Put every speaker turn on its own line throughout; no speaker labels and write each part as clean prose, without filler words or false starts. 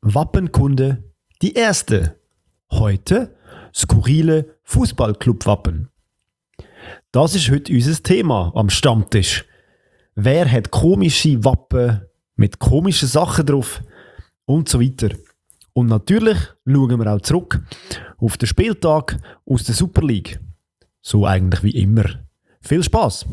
Wappenkunde, die erste. Heute skurrile Fußballclub-Wappen. Das ist heute unser Thema am Stammtisch. Wer hat komische Wappen mit komischen Sachen drauf und so weiter. Und natürlich schauen wir auch zurück auf den Spieltag aus der Super League. So eigentlich wie immer. Viel Spaß!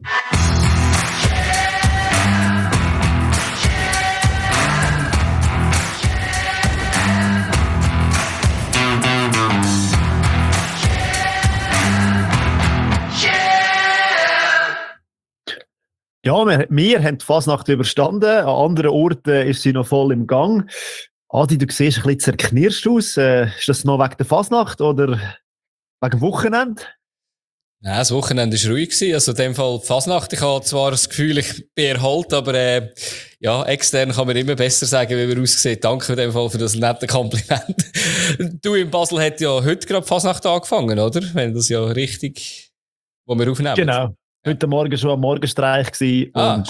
Ja, wir haben die Fasnacht überstanden. An anderen Orten ist sie noch voll im Gang. Adi, du siehst ein bisschen zerknirscht aus. Ist das noch wegen der Fasnacht oder wegen dem Wochenende?
Nein, das Wochenende war ruhig gewesen. Also in dem Fall die Fasnacht. Ich habe zwar das Gefühl, ich bin erholt, aber ja, extern kann man immer besser sagen, wie man aussieht. Danke in dem Fall für das nette Kompliment. Du in Basel hat ja heute gerade die Fasnacht angefangen, oder? Wenn das ja richtig, wo wir aufnehmen.
Genau. Heute Morgen schon am Morgenstreich gewesen und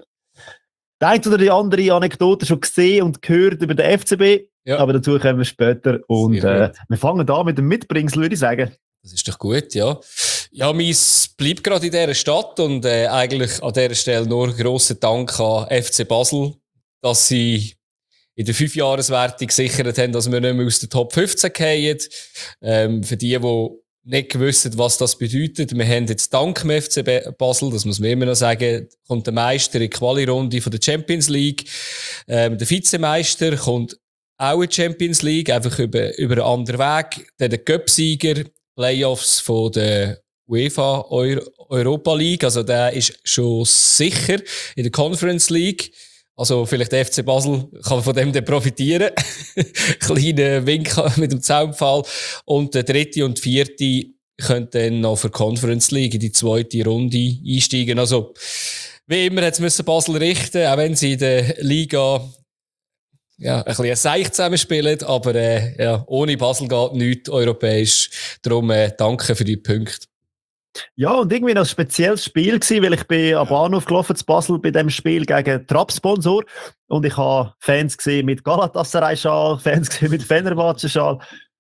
die eine oder die andere Anekdote schon gesehen und gehört über den FCB, ja. Aber dazu kommen wir später und wir fangen an mit dem Mitbringsel, würde ich sagen.
Das ist doch gut, ja. Ja, meins bleibt gerade in dieser Stadt und eigentlich an dieser Stelle nur grossen Dank an FC Basel, dass sie in der 5-Jahreswertung gesichert haben, dass wir nicht mehr aus der Top 15 fallen. Für die nicht gewusst, was das bedeutet. Wir haben jetzt dank dem FC Basel, das muss man immer noch sagen, kommt der Meister in die Quali-Runde von der Champions League. Der Vizemeister kommt auch in die Champions League, einfach über einen anderen Weg. Dann der Cup-Sieger, Playoffs von der UEFA Europa League, also der ist schon sicher in der Conference League. Also vielleicht der FC Basel kann von dem dann profitieren. Kleiner Wink mit dem Zaunpfahl. Und der dritte und vierte können dann noch für Conference League in die zweite Runde einsteigen. Also wie immer hat es Basel richten, auch wenn sie in der Liga ja, ein bisschen Seich zusammenspielen. Aber ja, ohne Basel geht nichts europäisch. Darum danke für die Punkte.
Ja, und irgendwie noch ein spezielles Spiel gewesen, weil ich bin am Bahnhof gelaufen zu Basel bei dem Spiel gegen Trabsponsor und ich habe Fans gesehen mit Galatasaray-Schal, Fans gesehen mit Fenerbahce-Schal.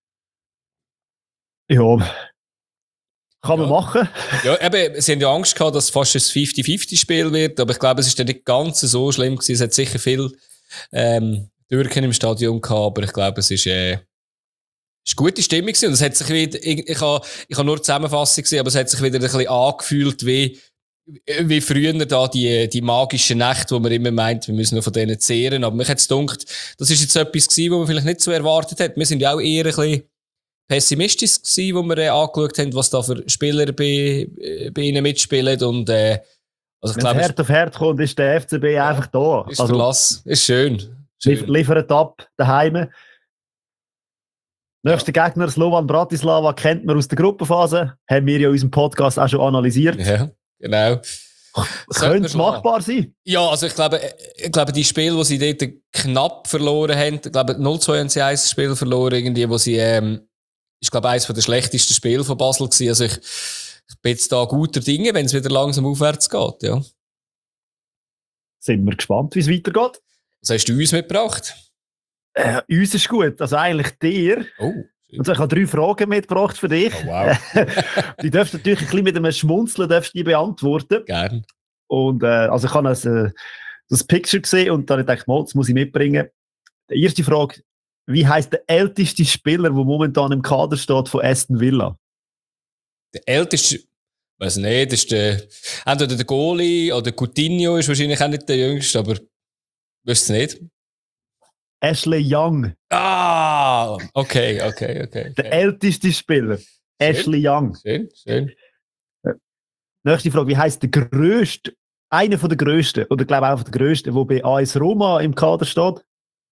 Ja, kann man machen.
Ja, eben, sie haben ja Angst gehabt, dass es fast ein 50-50-Spiel wird, aber ich glaube, es ist dann nicht ganz so schlimm gewesen. Es hat sicher viel Türken im Stadion gehabt, aber ich glaube, es ist gute Stimmung gewesen. Und es hat sich wieder, ich habe nur die Zusammenfassung gesehen, aber es hat sich wieder ein bisschen angefühlt wie früher da die magischen Nächte, wo man immer meint, wir müssen noch von denen zehren. Aber mich hat es gedacht, das ist jetzt etwas gewesen, was man vielleicht nicht so erwartet hat. Wir sind ja auch eher ein bisschen pessimistisch gewesen, wo wir angeschaut haben, was da für Spieler bei ihnen mitspielen. Und, also ich
wenn
glaube,
es Herd auf Herd kommt, ist der FCB einfach da.
Ist Verlass. Ist schön.
Liefert ab, daheim. Nächster Gegner, Slovan Bratislava, kennt man aus der Gruppenphase. Haben wir ja in unserem Podcast auch schon analysiert.
Ja, genau.
Könnte es machbar sein?
Ja, also ich glaube, die Spiele, die sie dort knapp verloren haben, ich glaube 0-2 haben sie ein Spiel verloren, irgendwie, wo sie, ist glaube eines der schlechtesten Spiele von Basel gewesen. Also ich bin jetzt da guter Dinge, wenn es wieder langsam aufwärts geht, ja.
Sind wir gespannt, wie es weitergeht.
Was hast du uns mitgebracht?
Uns ist gut, also eigentlich dir.
Oh,
und so, ich habe 3 Fragen mitgebracht für dich.
Oh, wow.
Die darfst du natürlich ein bisschen mit einem Schmunzeln die beantworten.
Gerne.
Und also ich habe das Picture gesehen und dann habe ich gedacht, das muss ich mitbringen. Die erste Frage, wie heisst der älteste Spieler, der momentan im Kader steht von Aston Villa?
Der älteste, weiß nicht, ist entweder der Goalie oder Coutinho ist wahrscheinlich auch nicht der jüngste, aber wüsste es nicht.
Ashley Young.
Ah, okay.
Der älteste Spieler. Schön. Ashley Young.
Schön.
Nächste Frage, wie heisst der grösste, einer von der grössten, oder glaube auch der grösste, der bei AS Roma im Kader steht?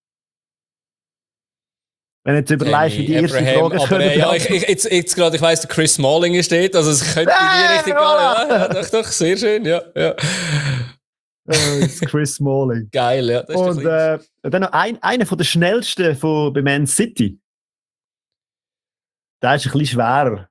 Wenn du jetzt überlegst, wie die erste Frage ist.
Ja, jetzt gerade, ich weiss, der Chris Smalling steht, also es könnte in die Richtung gehen. Ja, doch, sehr schön, ja.
Das ist Chris Smalling.
Geil, ja. Das ist
und dann noch einer von der schnellsten bei Man City. Der ist ein bisschen schwerer.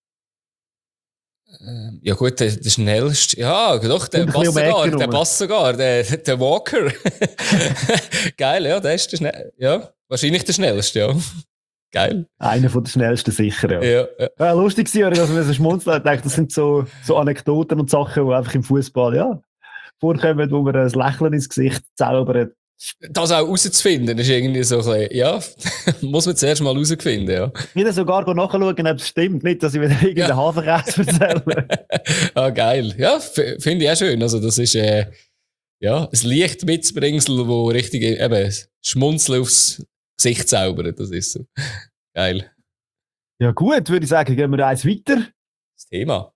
Ja gut, der schnellste. Ja, doch, der passt sogar. Der Walker. Geil, ja, der ist der schnell. Ja. Wahrscheinlich der schnellste, ja. Geil.
Einer von den schnellsten sicher,
Ja.
Ja, lustig war, dass wir so schmunzeln und denken, das sind so Anekdoten und Sachen, die einfach im Fußball vorkommen, wo man ein Lächeln ins Gesicht zaubert.
Das auch herauszufinden, ist irgendwie so ein bisschen, ja, muss man zuerst mal herausfinden, ja.
Wieder sogar nachschauen, ob es stimmt, nicht, dass ich wieder irgendeinen Hafenkäse erzähle.
Ah, geil. Ja, finde ich auch schön. Also, das ist, ein leicht Mitbringsel, wo richtig, eben, Schmunzeln aufs Gesicht zaubert, das ist so. Geil.
Ja gut, würde ich sagen, gehen wir eins weiter.
Das Thema.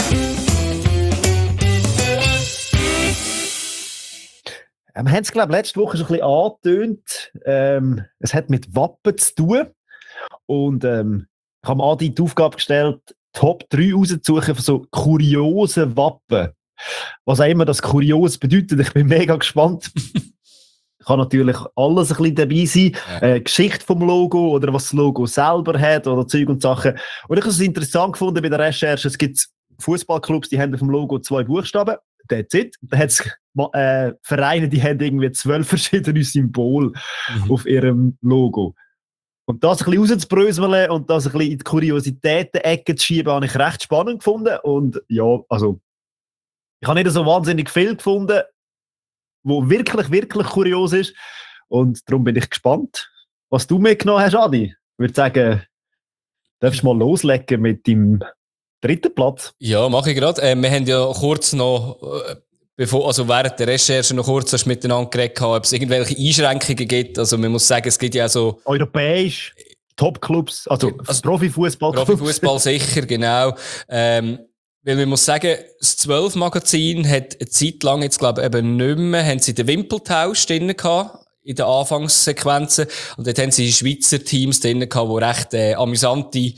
Wir haben es, glaube ich, letzte Woche schon ein bisschen angetönt. Es hat mit Wappen zu tun. Und ich habe Adi die Aufgabe gestellt, Top 3 rauszusuchen von so kuriosen Wappen. Was auch immer das kurios bedeutet. Ich bin mega gespannt. Kann natürlich alles ein bisschen dabei sein.
Ja.
Geschichte vom Logo oder was das Logo selber hat oder Zeug und Sachen. Und ich habe es interessant gefunden bei der Recherche. Es gibt Fußballclubs, die haben auf dem Logo 2 Buchstaben. That's it. Da hat es Vereine, die haben irgendwie 12 verschiedene Symbole auf ihrem Logo. Und das ein bisschen rauszubröseln und das ein bisschen in die Kuriositäten-Ecke zu schieben, habe ich recht spannend gefunden. Und ja, also ich habe nicht so wahnsinnig viel gefunden, wo wirklich, wirklich kurios ist. Und darum bin ich gespannt, was du mitgenommen hast, Adi. Ich würde sagen, darfst du mal loslegen mit deinem dritten Platz?
Ja, mache ich gerade. Wir haben ja kurz noch, während der Recherche noch kurz miteinander geredet, ob es irgendwelche Einschränkungen gibt. Also man muss sagen, es gibt ja so...
Europäisch, Top-Clubs, also Profifußball.
Profifußball sicher, genau. Weil man muss sagen, das 12-Magazin hat eine Zeit lang, jetzt glaube ich eben nicht mehr, haben sie den Wimpeltausch drin gehabt, in den Anfangssequenzen. Und dort haben sie Schweizer Teams drin gehabt, die recht amüsante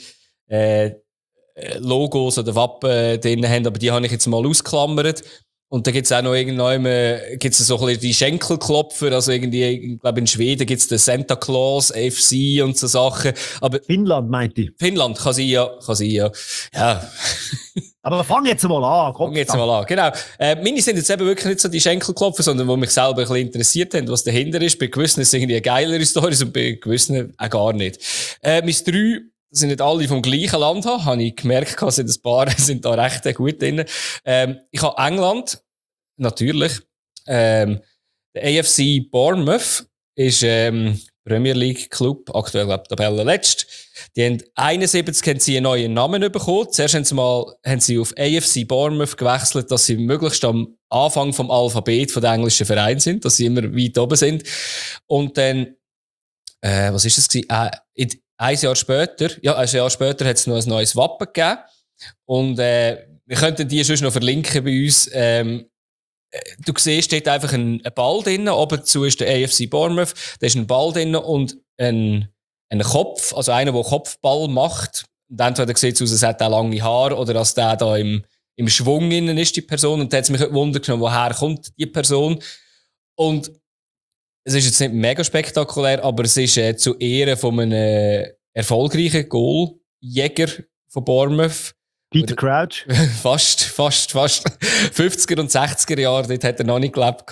Logos oder Wappen drin haben, aber die habe ich jetzt mal ausgeklammert. Und da gibt's auch noch gibt's so ein bisschen die Schenkelklopfer, also irgendwie, ich glaube in Schweden gibt's den Santa Claus FC und so Sachen. Aber
Finnland, meinte ich.
Finnland, kann sein, ja. Ja.
Aber fang jetzt mal an.
Genau. Meine sind jetzt eben wirklich nicht so die Schenkelklopfer, sondern wo mich selber ein bisschen interessiert haben, was dahinter ist. Bei gewissen ist es irgendwie eine geilere Story und bei gewissen auch gar nicht. Meine 3 sind nicht alle vom gleichen Land habe ich gemerkt, dass ein paar sind da recht gut drin. Ich habe England, natürlich. Der AFC Bournemouth ist Premier League Club, aktuell glaube ich Tabellenletzt. Die haben 71 haben sie einen neuen Namen bekommen. Zuerst haben sie auf AFC Bournemouth gewechselt, dass sie möglichst am Anfang vom Alphabet von der englischen Verein sind, dass sie immer weit oben sind. Und dann, was ist das gewesen? Ein Jahr später hat es noch ein neues Wappen gegeben. Und wir könnten die sonst noch verlinken bei uns. Du siehst, steht einfach ein Ball drin, oben zu ist der AFC Bournemouth, da ist ein Ball drin und ein Kopf, also einer, der Kopfball macht. Und entweder sieht es aus, als hätte er lange Haare oder als der da im Schwung innen ist, die Person. Und da hat es mich Wunder genommen, woher kommt die Person. Und es ist jetzt nicht mega spektakulär, aber es ist zu Ehren von einem erfolgreichen Goaljäger von Bournemouth.
Peter Crouch.
Fast. 50er und 60er Jahre, dort hat er noch nicht gelebt.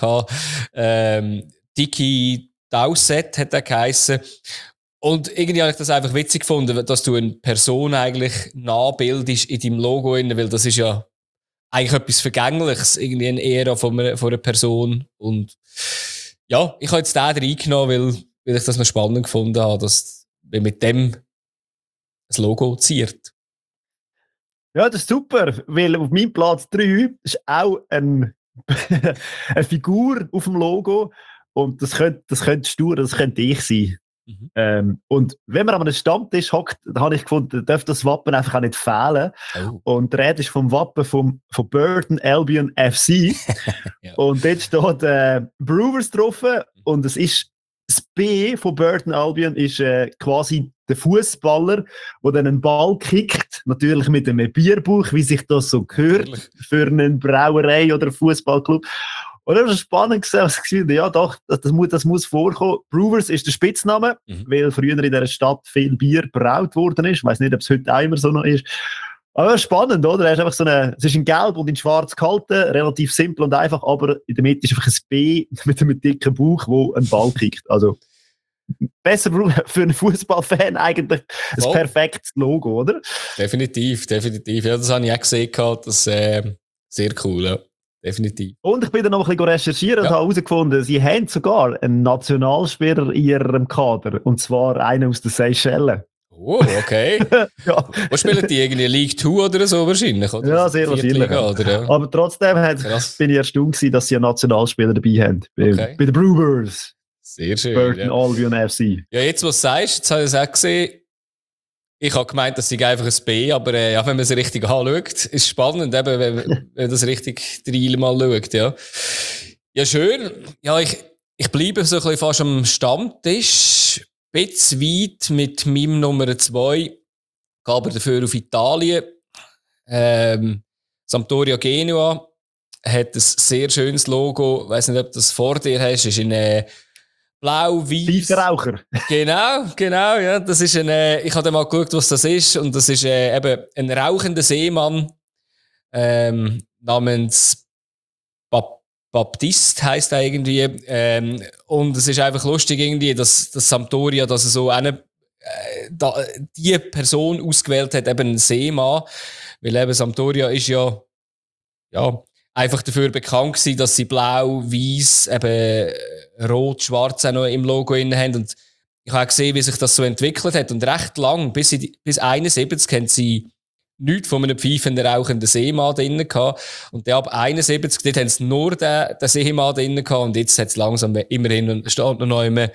Dicky Dowsett hat er geheissen. Und irgendwie habe ich das einfach witzig gefunden, dass du eine Person eigentlich nachbildest in deinem Logo, weil das ist ja eigentlich etwas Vergängliches, irgendwie eine Ära von einer Person. Und ja, ich habe jetzt den reingenommen, weil ich das noch spannend gefunden habe, dass wir mit dem das Logo ziert.
Ja, das ist super, weil auf meinem Platz 3 ist auch eine Figur auf dem Logo und das könnte stur, das könnte ich sein. Und wenn man an einem Stammtisch hockt, dann habe ich gefunden, darf das Wappen einfach auch nicht fehlen. Oh. Und die Rede ist vom Wappen von Burton Albion FC. Ja. Und dort steht Brewers drauf und es ist das B von Burton Albion ist quasi der Fußballer, der dann einen Ball kickt, natürlich mit einem Bierbuch, wie sich das so gehört, natürlich. Für eine Brauerei oder einen Fußballclub. Und das war spannend gesehen, was ich gesagt habe, ja doch, das muss vorkommen. Brewers ist der Spitzname, weil früher in dieser Stadt viel Bier gebraut worden ist. Ich weiss nicht, ob es heute auch immer so noch ist. Aber spannend, oder? Es ist einfach es ist in Gelb und in Schwarz gehalten, relativ simpel und einfach, aber in der Mitte ist einfach ein B mit einem dicken Bauch, der einen Ball kickt. Also, besser für einen Fußballfan eigentlich ein perfektes Logo, oder?
Definitiv. Ja, das habe ich auch gesehen. Das sehr cool, ja. Definitiv.
Und ich bin dann noch ein bisschen recherchieren und habe herausgefunden, sie haben sogar einen Nationalspieler in ihrem Kader. Und zwar einen aus den Seychellen.
Oh, okay. Ja. Wo spielen die? Irgendwie League 2 oder so wahrscheinlich? Oder?
Ja, sehr wahrscheinlich.
Oder, ja.
Aber trotzdem bin ich erstaunt gewesen, dass sie einen Nationalspieler dabei haben. Bei den Brewers.
Sehr schön.
Burton Albion FC.
Ja, jetzt, was du sagst, jetzt habe ich es auch gesehen. Ich habe gemeint, das sei einfach ein B, aber ja, wenn man es richtig anschaut, ist es spannend, eben, wenn das richtig rein mal schaut. Ja, ja schön. Ja, ich bleibe so ein bisschen fast am Stammtisch. Ein bisschen weit mit meinem Nummer 2. Gehe aber dafür auf Italien. Sampdoria Genua hat ein sehr schönes Logo. Ich weiss nicht, ob du das vor dir hast. Ist in blau-weiß.
Raucher.
Genau, ja. Das ist ich habe mal geschaut, was das ist. Und das ist eben ein rauchender Seemann, namens Baptiste heisst er irgendwie. Und es ist einfach lustig irgendwie, dass Sampdoria, dass er so die Person ausgewählt hat, eben ein Seemann. Weil eben Sampdoria ist ja, einfach dafür bekannt gewesen, dass sie blau, weiß, eben rot, schwarz auch noch im Logo innen haben. Und ich habe auch gesehen, wie sich das so entwickelt hat. Und recht lang, bis 71, haben sie nichts von einem pfeifenden, rauchenden Seemann drinnen gehabt. Und dann ab 71, dort haben sie nur den Seemann drinnen gehabt. Und jetzt hat es langsam immerhin, steht noch immer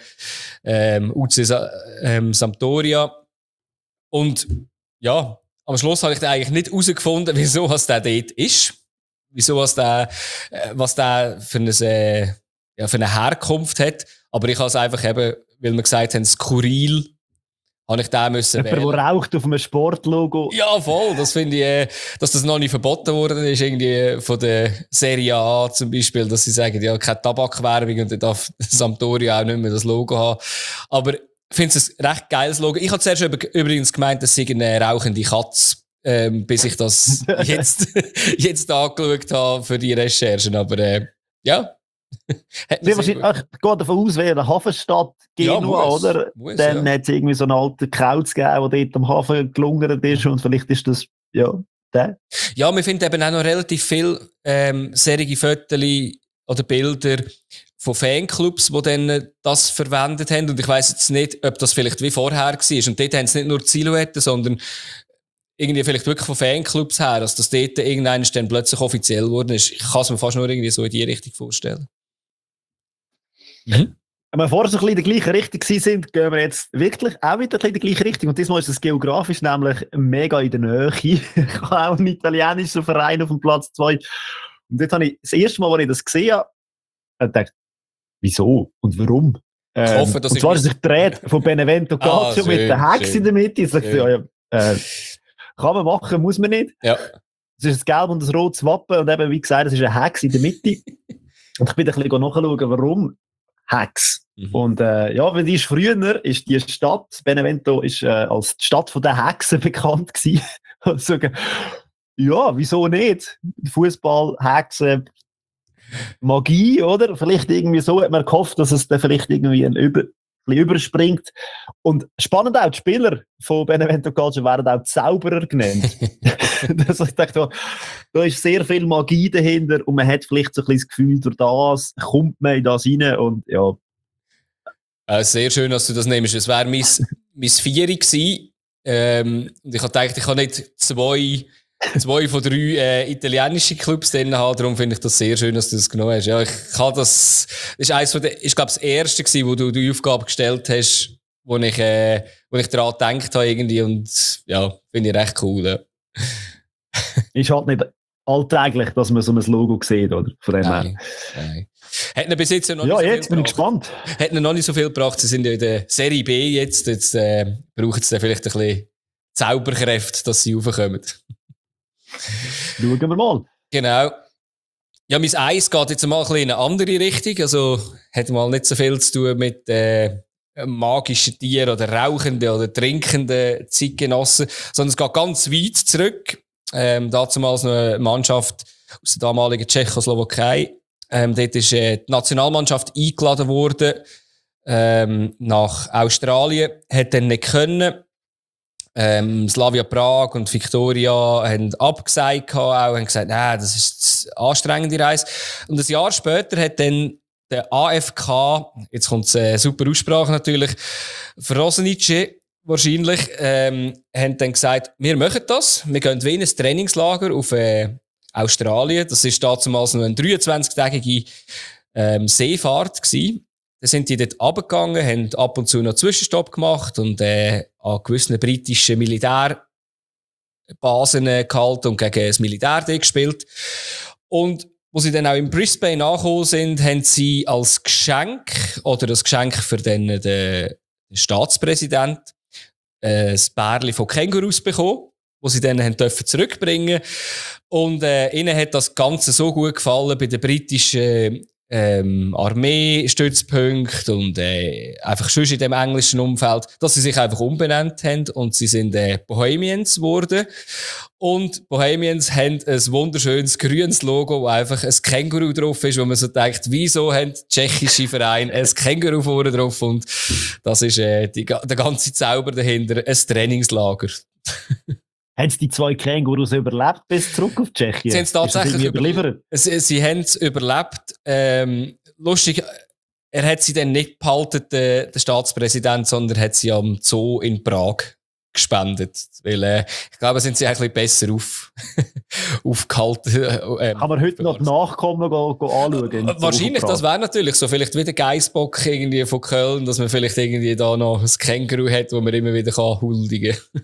UC Sampdoria. Und ja, am Schluss habe ich dann eigentlich nicht herausgefunden, wieso was der dort ist. Wieso was der für eine Herkunft hat. Aber ich habe es einfach eben, weil wir gesagt haben, skurril, habe ich den müssen wählen.
Jemand, der raucht auf einem Sportlogo.
Ja, voll. Das finde ich, dass das noch nicht verboten worden ist, irgendwie von der Serie A zum Beispiel, dass sie sagen, ja, keine Tabakwerbung und dann darf Sampdoria auch nicht mehr das Logo haben. Aber ich finde es ein recht geiles Logo. Ich habe zuerst übrigens gemeint, das sei eine rauchende Katze. Bis ich das jetzt angeschaut habe für die Recherchen. Aber ja.
Ich gehe davon aus, wäre eine Hafenstadt Genua, oder? Dann hat es irgendwie so einen alten Kauz gegeben, der dort am Hafen gelungert ist und vielleicht ist das, der.
Ja, wir finden eben auch noch relativ viele solche Fotos oder Bilder von Fanclubs, die dann das verwendet haben. Und ich weiss jetzt nicht, ob das vielleicht wie vorher war. Und dort haben sie nicht nur die Silhouette, sondern irgendwie vielleicht wirklich von Fanclubs her, dass das dort irgendwann dann plötzlich offiziell geworden ist. Ich kann es mir fast nur irgendwie so in die Richtung vorstellen.
Wenn wir vorher so ein bisschen in der gleichen Richtung sind, gehen wir jetzt wirklich auch wieder in die gleiche Richtung. Und diesmal ist es geografisch nämlich mega in der Nähe. Ich habe auch einen italienischen Verein auf dem Platz 2. Und dort habe ich das erste Mal, als ich das gesehen habe, gedacht, wieso und warum?
Ich hoffe, das
und zwar ist sich gedreht von Benevento Calcio mit der Hex in der Mitte. Ich sage, kann man machen, muss man nicht.
Ja.
Es ist ein gelb und ein rotes Wappen und eben, wie gesagt, es ist eine Hex in der Mitte. Und ich bin ein bisschen nachschauen, warum Hex. Und weil die ist früher, ist die Stadt, Benevento ist als die Stadt der Hexen bekannt gewesen. Sagen, ja, wieso nicht? Fußball, Hexen, Magie, oder? Vielleicht irgendwie so hat man gehofft, dass es dann vielleicht irgendwie ein bisschen überspringt. Und spannend auch, die Spieler von Benevento Calcio werden auch Zauberer genannt. Also ich dachte, da ist sehr viel Magie dahinter und man hat vielleicht so ein bisschen das Gefühl, durch das kommt man in das rein und ja.
Sehr schön, dass du das nimmst. Es wäre mein Vieri gewesen. Und ich habe gedacht, ich kann nicht zwei von 3 italienische Clubs drin haben. Darum finde ich das sehr schön, dass du das genommen hast. Ja, ich kann das ist eins von ich glaube, das erste gewesen, wo du die Aufgabe gestellt hast, wo ich daran gedacht habe irgendwie. Und ja, finde ich recht cool. Ja.
Ist halt nicht alltäglich, dass man so ein Logo sieht, oder? Von dem her.
Nein. Hat bis jetzt noch nicht
so
viel
jetzt bin ich gespannt.
Hat noch nicht so viel gebracht. Sie sind ja in der Serie B jetzt. Jetzt brauchen sie vielleicht ein bisschen Zauberkräfte, dass sie raufkommen.
Schauen wir mal.
Genau. Ja, mein Eis geht jetzt mal ein bisschen in eine andere Richtung. Also, hat mal nicht so viel zu tun mit magischen Tieren oder rauchenden oder trinkenden Zeitgenossen, sondern es geht ganz weit zurück. Damals noch eine Mannschaft aus der damaligen Tschechoslowakei. Dort ist die Nationalmannschaft eingeladen worden nach Australien, hat dann nicht können. Slavia Prag und Victoria haben abgesagt, haben gesagt, das ist eine anstrengende Reise. Und ein Jahr später hat dann der AFK, jetzt kommt eine super Aussprache natürlich, Frosenice wahrscheinlich, haben dann gesagt, wir machen das, wir gehen wie in ein Trainingslager auf Australien. Das war damals noch eine 23-tägige Seefahrt gewesen. Dann sind die dort runtergegangen, haben ab und zu noch Zwischenstopp gemacht und an gewissen britischen Militärbasen gehalten und gegen das Militär gespielt. Und wo sie dann auch in Brisbane angekommen sind, haben sie als Geschenk oder das Geschenk für den Staatspräsident ein Bärli von Kängurus bekommen, wo sie dann dürfen zurückbringen. Und ihnen hat das Ganze so gut gefallen bei den britischen Armeestützpunkte und einfach schon in dem englischen Umfeld, dass sie sich einfach umbenannt haben und sie sind Bohemians geworden. Und Bohemians haben ein wunderschönes grünes Logo, wo einfach ein Känguru drauf ist, wo man so denkt, wieso haben tschechische Vereine ein Känguru vorne drauf? Und das ist der ganze Zauber dahinter, ein Trainingslager.
Haben die 2 Kängurus überlebt bis zurück auf Tschechien?
Sie haben es tatsächlich
überlebt.
Sie haben es überlebt. Lustig, er hat sie dann nicht behalten, der Staatspräsident, sondern hat sie am Zoo in Prag gespendet. Weil, ich glaube, sind sie ein bisschen besser aufgehalten.
Kann man heute noch Nachkommen anschauen?
Wahrscheinlich, das wäre natürlich so. Vielleicht wieder Geissbock irgendwie von Köln, dass man vielleicht irgendwie da noch ein Känguru hat, wo man immer wieder huldigen kann.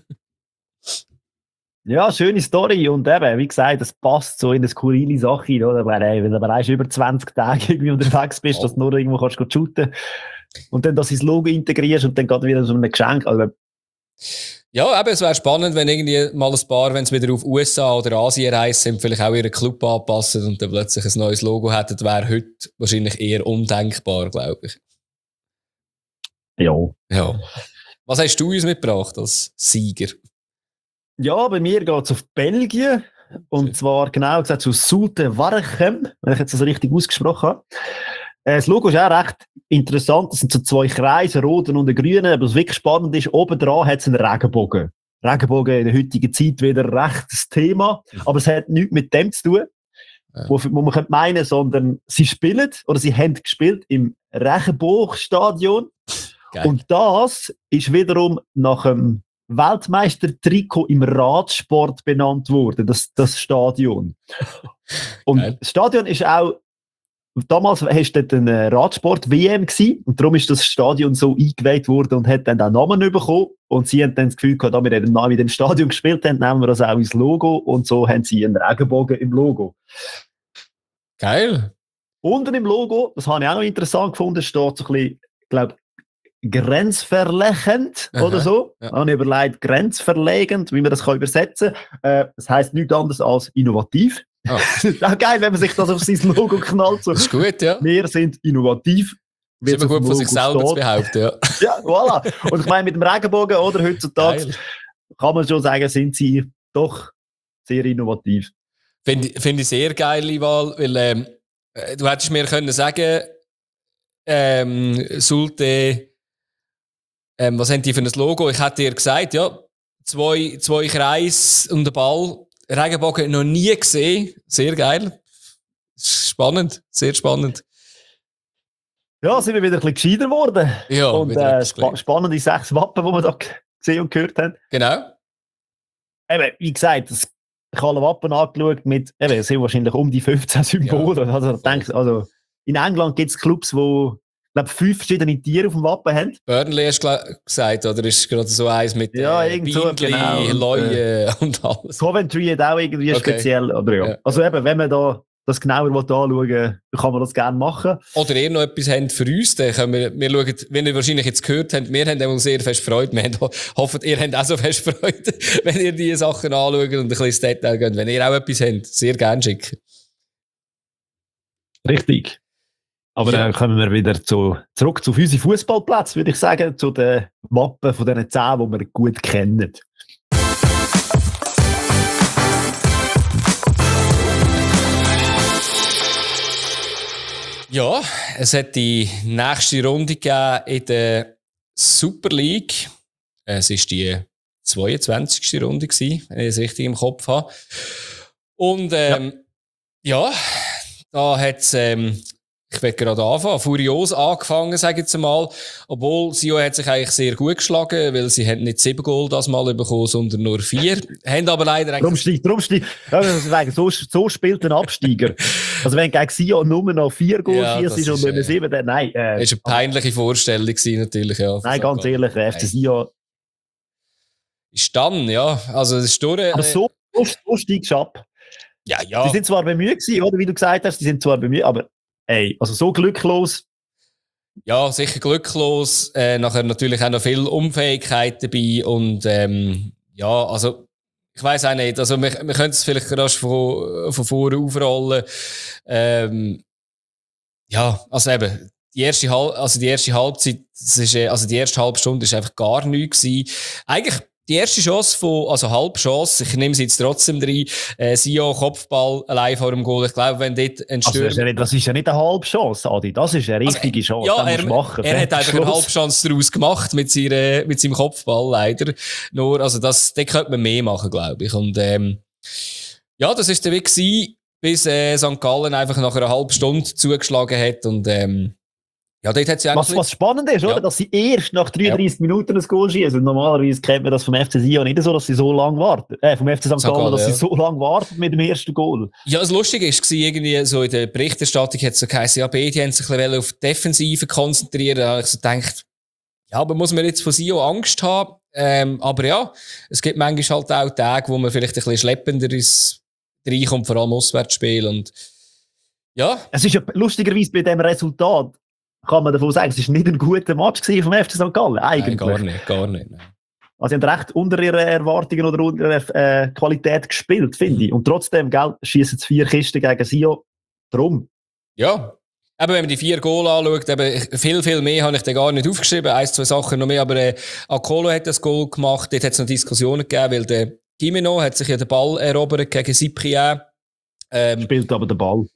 Ja, schöne Story. Und eben, wie gesagt, das passt so in eine skurrile Sache, oder? Wenn du bereits über 20 Tage irgendwie unterwegs bist, dass du nur irgendwo kannst shooten und dann das ins Logo integrierst und dann geht wieder so ein Geschenk. Also,
ja, eben, es wäre spannend, wenn irgendwie mal ein paar, wenn sie wieder auf USA oder Asien reisen, vielleicht auch ihren Club anpassen und dann plötzlich ein neues Logo hätten, wäre heute wahrscheinlich eher undenkbar, glaube ich.
Ja.
Was hast du uns mitgebracht als Sieger?
Ja, bei mir geht es auf Belgien. Und zwar genau gesagt zu Zulte Waregem, wenn ich jetzt das richtig ausgesprochen habe. Das Logo ist auch recht interessant. Das sind so 2 Kreise, einen roten und einen grünen. Aber was wirklich spannend ist, oben dran hat es einen Regenbogen. Regenbogen in der heutigen Zeit wieder recht das Thema. Aber es hat nichts mit dem zu tun, wo man meinen könnte, sondern sie spielen oder sie haben gespielt im Regenbogenstadion. Geil. Und das ist wiederum nach dem Weltmeister-Trikot im Radsport benannt worden, das Stadion. Und geil. Das Stadion ist auch, damals hast du dort eine Radsport-WM gewesen, und darum ist das Stadion so eingeweiht worden und hat dann auch Namen bekommen. Und sie haben dann das Gefühl gehabt, da wir mit dem Stadion gespielt haben, nehmen wir das auch ins Logo, und so haben sie einen Regenbogen im Logo.
Geil.
Unten im Logo, das habe ich auch noch interessant gefunden, steht so ein bisschen, ich glaube, grenzverlegend oder so. Ja. Habe ich überlegt, grenzverlegend, wie man das übersetzen kann. Das heisst nichts anderes als innovativ. Oh. Das ist auch geil, wenn man sich das auf sein Logo knallt. So.
Das ist gut, ja.
Wir sind innovativ.
Das ist immer gut von sich selber zu behaupten, ja.
Ja, voilà. Und ich meine, mit dem Regenbogen oder heutzutage kann man schon sagen, sind sie doch sehr innovativ.
Finde ich sehr geile Wahl, weil du hättest mir können sagen, Zulte, was haben die für ein Logo? Ich hätte dir gesagt, ja, zwei Kreise und ein Ball. Regenbogen noch nie gesehen. Sehr geil. Spannend, sehr spannend.
Ja, sind wir wieder ein bisschen gescheiter geworden.
Ja,
und spannende 6 Wappen, die wir da gesehen und gehört haben.
Genau.
Eben, wie gesagt, ich habe alle Wappen angeschaut mit, es sind wahrscheinlich um die 15 Symbole. Ja, also in England gibt es Clubs, wo ich glaube, 5 verschiedene Tiere auf dem Wappen haben.
Burnley hast du gesagt, oder ist gerade so eins mit
Bienen, genau,
Leuen und alles?
Coventry hat auch irgendwie speziell. Oder ja. Also eben, wenn man da das genauer anschauen will, kann man das gerne machen.
Oder ihr noch etwas habt für uns, dann können wir schauen, wenn ihr wahrscheinlich jetzt gehört habt, wir haben auch sehr fest Freude. Wir hoffen, ihr habt auch so fest Freude, wenn ihr diese Sachen anschaut und ein bisschen ins Detail geht. Wenn ihr auch etwas habt, sehr gerne schicken.
Richtig. Aber dann kommen wir wieder zurück zu unseren Fußballplätzen, würde ich sagen, zu den Wappen von diesen 10, die wir gut kennen.
Ja, es hat die nächste Runde gegeben in der Super League. Es war die 22. Runde gewesen, wenn ich es richtig im Kopf habe. Und ja, da hat es, ich will gerade anfangen, furios angefangen, sage ich jetzt mal. Obwohl, Sion hat sich eigentlich sehr gut geschlagen, weil sie haben nicht 7 Goal das Mal bekommen, sondern nur 4. Haben aber leider eigentlich...
Darum steigt. Ja, so spielt ein Absteiger. Also wenn gegen Sion nur noch 4 Goal schießt und nicht mehr 7, dann nein.
Das war eine peinliche Vorstellung gewesen, natürlich. Ja,
nein, ganz ehrlich, der FC Sion...
Ist dann, ja. Also es ist durch...
Aber so steigst du ab.
Ja.
Die sind zwar bemüht gewesen, oder wie du gesagt hast, die sind zwar bemüht, aber ey, also so glücklos.
Ja, sicher glücklos. Nachher natürlich auch noch viel Unfähigkeit dabei. Und ja, also ich weiss auch nicht. Also wir können es vielleicht rasch von vorne aufrollen. Ja, also eben, die erste Halbzeit, also die erste halbe Stunde ist einfach gar nichts gewesen. Eigentlich die erste Chance Halbchance, ich nehme sie jetzt trotzdem rein, Sion, Kopfball, allein vor dem Goal. Ich glaube, wenn dort ein Stürmer...
Also das ist ja nicht eine Halbchance, Adi, das ist eine richtige Chance.
Ja, er hat einfach eine Halbchance daraus gemacht mit seinem Kopfball, leider. Nur, also dort könnte man mehr machen, glaube ich. Und ja, das ist der Weg gewesen, bis St. Gallen einfach nach einer halben Stunde zugeschlagen hat und ja, dort hat sie
was spannend ist, oder? Dass sie erst nach 33 Minuten ein Goal schießen. Und normalerweise kennt man das vom FC Sion nicht so, dass sie so lange warten. Vom FC St. Gallen, dass sie so lange warten mit dem ersten Goal.
Ja, das Lustige war, irgendwie so in der Berichterstattung hat es so geheißen, ja, die haben sich ein bisschen auf die Defensive konzentrieren. Da habe ich so gedacht, ja, aber muss man jetzt von Sion Angst haben? Aber ja, es gibt manchmal halt auch Tage, wo man vielleicht ein bisschen schleppender ist, reinkommt, vor allem Auswärtsspiel und ja.
Es ist ja lustigerweise bei dem Resultat, kann man davon sagen, es war nicht ein guter Match vom FC St. Gallen, eigentlich.
Nein, gar nicht. Nein.
Also sie haben recht unter ihren Erwartungen oder unter ihrer Qualität gespielt, finde ich. Und trotzdem, schießen sie 4 Kisten gegen Sion. Drum.
Ja. Aber wenn man die 4 Goal anschaut, viel mehr habe ich da gar nicht aufgeschrieben. 1, 2 Sachen noch mehr. Aber Akolo hat das Goal gemacht. Dort hat es noch Diskussionen gegeben, weil der Gimeno hat sich ja den Ball erobert gegen Cyprien.
Spielt aber den Ball.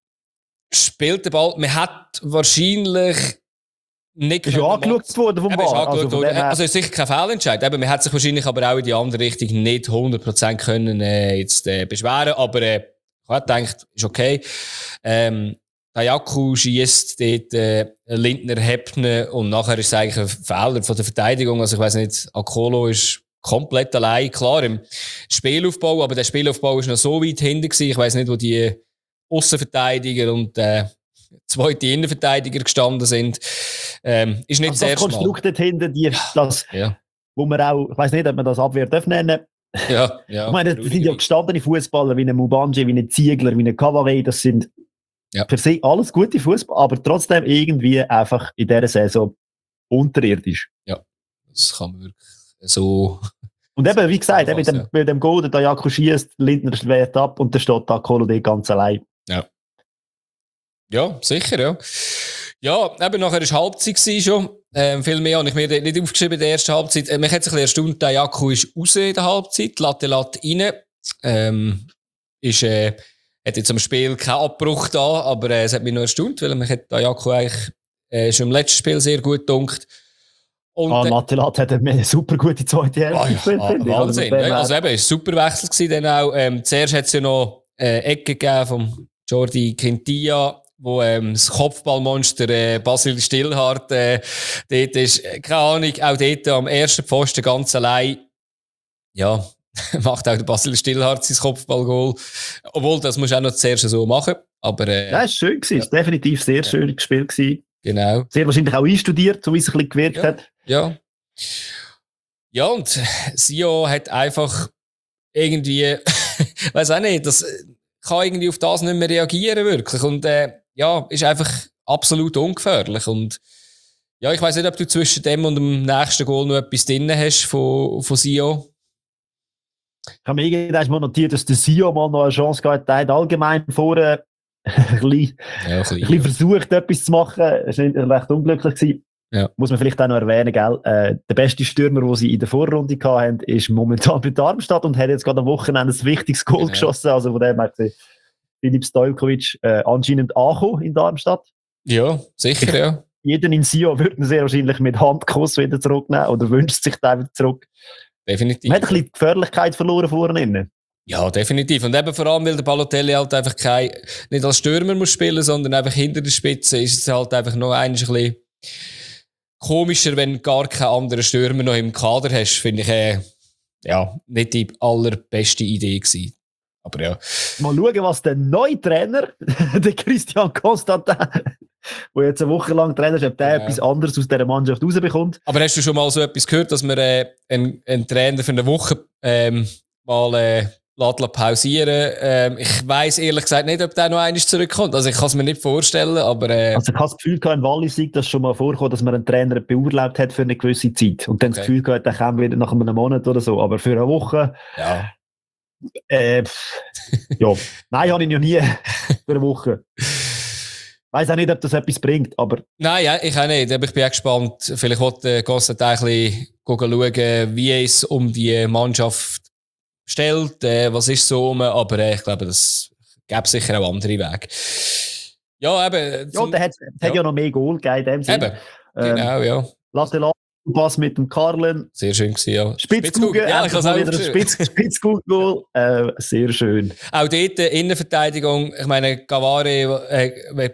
Man hat wahrscheinlich nicht...
Ist ja angeschaut worden vom Ball.
Also ist sicher kein Fehlentscheid. Man hat sich wahrscheinlich aber auch in die andere Richtung nicht 100% können beschweren. Aber ich habe gedacht, ist okay. Dayaku schiesst dort Lindner Heppner und nachher ist es eigentlich ein Fehler von der Verteidigung. Also ich weiss nicht, Akolo ist komplett allein. Klar, im Spielaufbau, aber der Spielaufbau ist noch so weit hinten gewesen. Ich weiss nicht, wo die Aussenverteidiger und zweite Innenverteidiger gestanden sind. Ist nicht
also
sehr
das Konstrukt dort hinten, wo man auch, ich weiss nicht, ob man das Abwehr nennen darf.
Ja.
Ich meine, das sind ja gestandene Fußballer wie ein Mubanji, wie ein Ziegler, wie ein Cavare, das sind per se alles gute Fußballer, aber trotzdem irgendwie einfach in dieser Saison unterirdisch.
Ja, das kann man wirklich so...
Und eben, wie gesagt, mit dem Goal, der Dayaku schießt, Lindner schwert ab und dann steht da Kolo ganz allein.
Ja, sicher, ja. Ja, nachher war Halbzeit schon. Viel mehr habe ich mir nicht aufgeschrieben in der ersten Halbzeit. Mich hat sich ein bisschen erstaunt, Dayaku ist raus in der Halbzeit, Latte rein. Hat jetzt am Spiel keinen Abbruch da, aber es hat mich noch erstaunt, weil mich hat Dayaku eigentlich schon im letzten Spiel sehr gut gedunkt.
Matelat hat eine super gute zweite Hälfte gespielt, finde ich.
Wahnsinn. Also eben, es war ein super Wechsel gewesen, dann auch. Zuerst hat es ja noch Ecke gegeben vom Jordi Quintilla, wo das Kopfballmonster Basil Stillhardt dort ist. Keine Ahnung, auch dort am ersten Pfosten ganz allein. Ja, macht auch der Basil Stillhardt sein Kopfballgoal. Obwohl, das musst du auch noch zuerst so machen. Aber,
ja, es war schön gewesen. Es war definitiv sehr schön gespielt gewesen.
Genau.
Sehr wahrscheinlich auch einstudiert, so wie es ein bisschen gewirkt hat.
Ja. Ja, und Sion hat einfach irgendwie, weiß auch nicht, das kann irgendwie auf das nicht mehr reagieren, wirklich. Und ist einfach absolut ungefährlich. Und ja, ich weiss nicht, ob du zwischen dem und dem nächsten Goal noch etwas drin hast von Sion.
Ich habe mir irgendwann mal notiert, dass der Sion mal noch eine Chance gehabt hat, allgemein vorher ein bisschen versucht, etwas zu machen. Es war recht unglücklich gewesen.
Ja.
Muss man vielleicht auch noch erwähnen, gell? Der beste Stürmer, den sie in der Vorrunde hatten, ist momentan bei Darmstadt und hat jetzt gerade am Wochenende ein wichtiges Goal geschossen. Also von dem hat Filip Stojkovic anscheinend angekommen in Darmstadt.
Ja, sicher, ja.
Jeden in Sion würde ihn sehr wahrscheinlich mit Handkuss wieder zurücknehmen oder wünscht sich den wieder zurück.
Definitiv.
Man hat ein bisschen die Gefährlichkeit verloren vorne.
Ja, definitiv. Und eben vor allem, weil der Balotelli halt einfach nicht als Stürmer muss spielen, sondern einfach hinter der Spitze ist es halt einfach noch ein bisschen komischer, wenn du gar keinen anderen Stürmer noch im Kader hast, finde ich nicht die allerbeste Idee gewesen. Aber ja.
Mal schauen, was der neue Trainer, der Christian Constantin, der jetzt eine Woche lang Trainer ist, ob der etwas anderes aus dieser Mannschaft rausbekommt.
Aber hast du schon mal so etwas gehört, dass man einen Trainer für eine Woche mal pausieren? Ich weiss ehrlich gesagt nicht, ob der noch einmal zurückkommt. Also ich kann es mir nicht vorstellen, aber...
Also ich habe das Gefühl gehabt, in Wallis sei das schon mal vorgekommen, dass man einen Trainer beurlaubt hat für eine gewisse Zeit. Und dann das Gefühl gehabt, der kommt wieder nach einem Monat oder so. Aber für eine Woche...
Ja.
Ja. Nein, habe ich noch nie für eine Woche. Ich weiss auch nicht, ob das etwas bringt, aber...
Nein, ja, ich auch nicht. Aber ich bin auch gespannt. Vielleicht wollte Constantin ein bisschen schauen, wie es um die Mannschaft stellt, was ist so rum, aber ich glaube, das gäbe sicher auch andere Wege. Ja, eben.
Ja, der hat ja noch mehr Goal gegeben in dem Sinne.
Eben, genau, ja.
Lass den Pass mit dem Karlen.
Sehr schön gewesen, ja.
Spitzkugel,
ja, ich habe
wieder ein Spitzkugel. Sehr schön.
Auch dort Innenverteidigung, ich meine, Cavare wird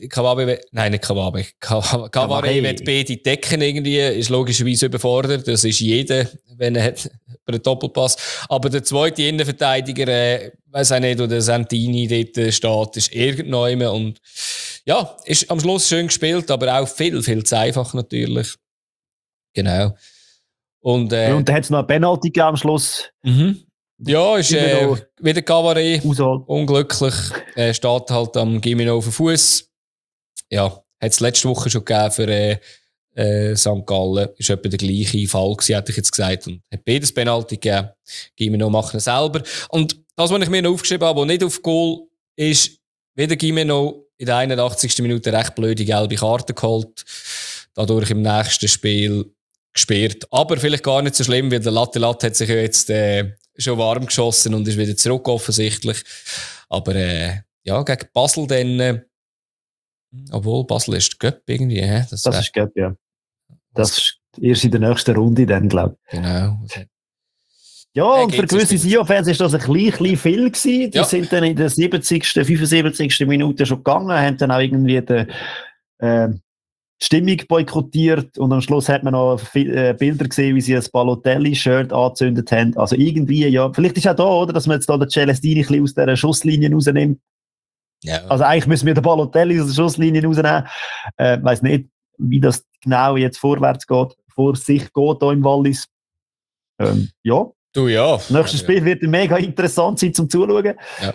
beide decken irgendwie, ist logischerweise überfordert, das ist jeder, wenn er hat über einen Doppelpass. Aber der zweite Innenverteidiger, weiß auch nicht, wo der Santini dort steht, ist irgendjemand und ja, ist am Schluss schön gespielt, aber auch viel, viel zu einfach natürlich. Genau. Und
dann hat es noch eine Penalty gegeben am Schluss.
Ja, ist wieder Cavare. Unglücklich. Steht halt am Gimeno auf dem Fuß. Ja, hat es letzte Woche schon gegeben für St. Gallen. Ist etwa der gleiche Fall gewesen, hätte ich jetzt gesagt. Und hat beides Penalty gegeben. Gimeno macht ihn selber. Und das, was ich mir noch aufgeschrieben habe, was nicht auf Goal ist, wieder Gimeno in der 81. Minute recht blöde gelbe Karte geholt. Dadurch im nächsten Spiel gesperrt. Aber vielleicht gar nicht so schlimm, weil der Latte hat sich ja jetzt schon warm geschossen und ist wieder zurück offensichtlich. Aber ja, gegen Basel dann, obwohl Basel ist Göpp irgendwie.
Das ist Göpp, ja. Das ist erst in der nächsten Runde dann, glaube ich.
Genau.
Ja, und für gewisse Sion-Fans war das ein bisschen viel gewesen. Die sind dann in der 70., 75. Minute schon gegangen, haben dann auch irgendwie die Stimmung boykottiert und am Schluss hat man noch Bilder gesehen, wie sie ein Balotelli-Shirt angezündet haben. Also irgendwie, ja, vielleicht ist auch da, oder, dass man jetzt da den Celestini ein bisschen aus dieser Schusslinie rausnimmt. Ja. Also eigentlich müssen wir den Balotelli aus der Schusslinie rausnehmen. Ich weiss nicht, wie das genau jetzt vorwärts geht, vor sich geht hier im Wallis. Ja.
Du, ja.
Das nächste Spiel wird mega interessant sein zum Zuschauen.
Ja.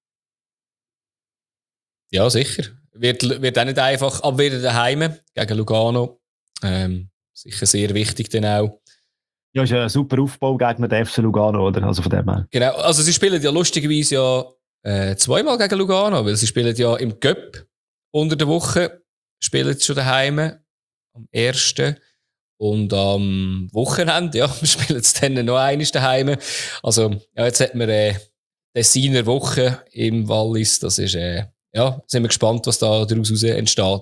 Ja, sicher. Wird auch nicht einfach, aber wieder daheim gegen Lugano. Sicher sehr wichtig dann auch.
Ja, ist ein super Aufbau gegen den FC Lugano, oder? Also von dem her.
Genau, also sie spielen ja lustigerweise zweimal gegen Lugano, weil sie spielen ja im Cup unter der Woche, spielen schon daheim am 1. Und am Wochenende, ja, wir spielen es dann noch einmal daheim. Also, ja, jetzt hat man Tessiner Woche im Wallis, das ist ja, sind wir gespannt, was da daraus entsteht.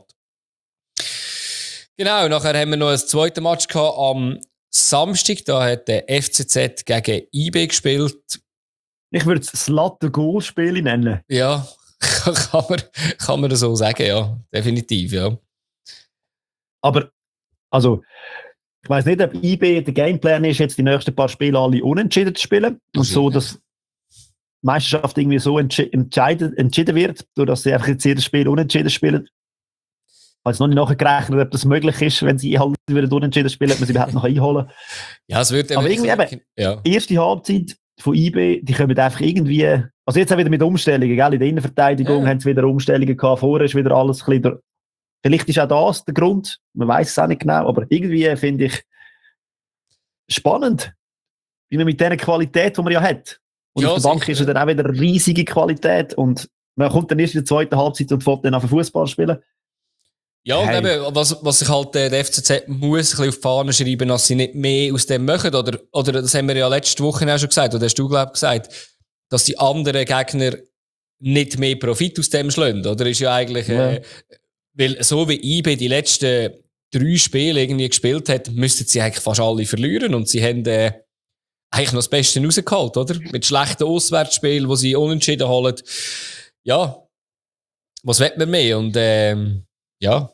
Genau, nachher haben wir noch ein zweites Match gehabt am Samstag. Da hat der FCZ gegen IB gespielt.
Ich würde es Slatter-Goal-Spiel nennen.
Ja, kann man so sagen, ja. Definitiv, ja.
Aber, also, ich weiss nicht, ob IB der Gameplan ist, jetzt die nächsten paar Spiele alle unentschieden zu spielen. Und so, dass die Meisterschaft irgendwie so entschieden wird, dadurch sie einfach jetzt jedes Spiel unentschieden spielen. Ich habe jetzt noch nicht nachgerechnet, ob das möglich ist, wenn sie halt wieder unentschieden spielen, ob man sie überhaupt noch einholen.
Ja, es wird
aber irgendwie eben, erste Halbzeit von IB, die kommen einfach irgendwie, also jetzt auch wieder mit Umstellungen, gell? In der Innenverteidigung haben sie wieder Umstellungen gehabt, vorher ist wieder alles ein bisschen, vielleicht ist auch das der Grund, man weiß es auch nicht genau, aber irgendwie finde ich spannend, wie man mit dieser Qualität, die man ja hat, und auf der Bank ist ja dann auch wieder eine riesige Qualität und man kommt dann erst in der zweiten Halbzeit und fährt dann auf den Fußball spielen.
Ja, und eben, was sich halt der FCZ muss ein bisschen auf die Fahne schreiben, dass sie nicht mehr aus dem machen, oder das haben wir ja letzte Woche auch schon gesagt, oder hast du, glaube ich, gesagt, dass die anderen Gegner nicht mehr Profit aus dem schlagen, oder ist ja eigentlich Weil so wie IB die letzten 3 Spiele irgendwie gespielt hat, müssten sie eigentlich fast alle verlieren. Und sie haben eigentlich noch das Beste rausgeholt, oder? Mit schlechten Auswärtsspielen, wo sie unentschieden holen. Ja, was will man mehr? Und ja.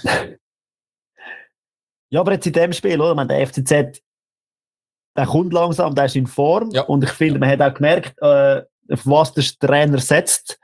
Ja, aber jetzt in dem Spiel, oder? Ich meine, der FCZ, der kommt langsam, der ist in Form.
Ja.
Und ich finde, man hat auch gemerkt, auf was der Trainer setzt.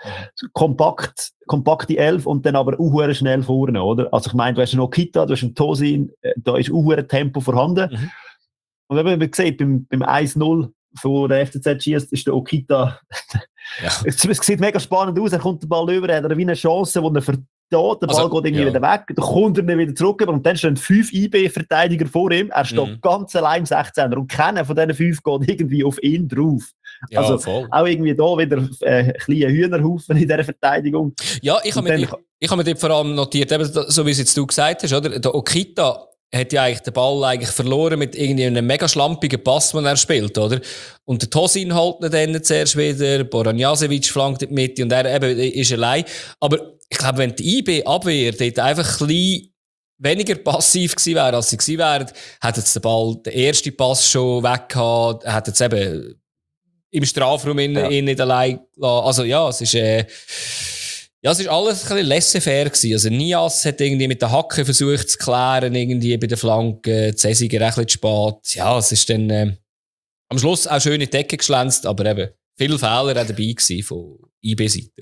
Kompakte 11 und dann aber auch schnell vorne, oder? Also ich meine, du hast einen Okita, du hast einen Tosin, da ist auch Tempo vorhanden.
Mhm.
Und wenn man sieht, beim 1-0 von der FCZ schießt, ist der Okita.
Ja.
Es sieht mega spannend aus, er kommt den Ball über, er hat wie eine Chance, wo er versteht, der Ball geht irgendwie wieder weg, dann kommt er nicht wieder zurück und dann stehen 5 IB-Verteidiger vor ihm, er steht ganz allein im 16er und keiner von diesen 5 geht irgendwie auf ihn drauf.
Ja,
also
voll.
Auch irgendwie da wieder ein kleiner Hühnerhaufen in dieser Verteidigung.
Ja, ich habe mir dort vor allem notiert, eben, so wie es jetzt du gesagt hast, oder? Der Okita hat ja eigentlich den Ball eigentlich verloren mit irgendwie einem mega schlampigen Pass, den er spielt, oder? Und der Tosin hält ihn dann zuerst wieder, Boranjasevic flankt in die Mitte und er eben ist allein. Aber ich glaube, wenn die IB-Abwehr dort einfach ein bisschen weniger passiv gewesen wäre, als sie gewesen wären, hätte jetzt den ersten Pass schon weg gehabt, hätte jetzt eben im Strafraum ihn nicht allein gelassen. Also ja, es ist alles ein bisschen laissez-faire gewesen. Also Nias hat irgendwie mit der Hacke versucht zu klären, irgendwie bei der Flanke, Cäsiger ein bisschen zu spät. Ja, es ist dann am Schluss auch schön in die Decke geschlänzt, aber eben viele Fehler auch dabei gewesen von IB-Seite.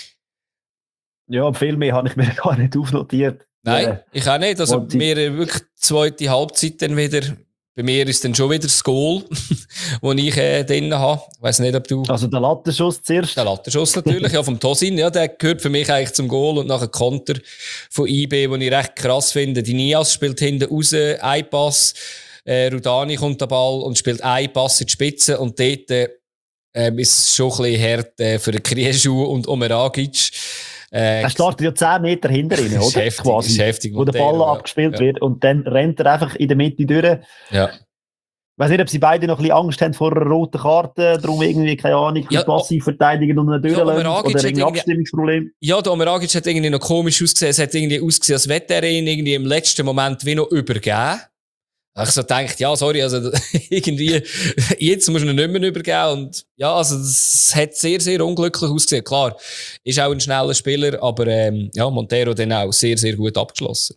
Ja, viel mehr habe ich mir gar nicht aufnotiert.
Nein, ich auch nicht. Also mir wirklich die zweite Halbzeit dann wieder. Bei mir ist dann schon wieder das Goal, das ich drin habe. Ich weiss nicht, ob du...
Also der Lattenschuss zuerst?
Der Lattenschuss natürlich, ja, vom Tosin. Ja, der gehört für mich eigentlich zum Goal und nachher Konter von IB, den ich recht krass finde. Die Nias spielt hinten raus, ein Pass. Rudani kommt der Ball und spielt einen Pass in die Spitze. Und dort ist es schon ein bisschen hart für den Krieschuh und Omeragic.
Er startet ja 10 Meter hinter ihnen, oder?
Heftig, quasi, ist heftig,
wo der Ball abgespielt wird und dann rennt er einfach in der Mitte durch.
Ja.
Ich weiss nicht, ob sie beide noch ein bisschen Angst haben vor einer roten Karte, darum irgendwie, keine Ahnung, passiv verteidigen und eine durchlassen oder ein Abstimmungsproblem.
Ja, der Omeragic hat irgendwie noch komisch ausgesehen. Es hat irgendwie ausgesehen, als hätte er ihn irgendwie im letzten Moment wie noch übergeben. Ich so gedacht, ja, sorry, also irgendwie, jetzt musst du ihn nicht mehr übergeben. Und ja, also das hat sehr, sehr unglücklich ausgesehen. Klar, ist auch ein schneller Spieler, aber ja, Montero dann auch sehr, sehr gut abgeschlossen.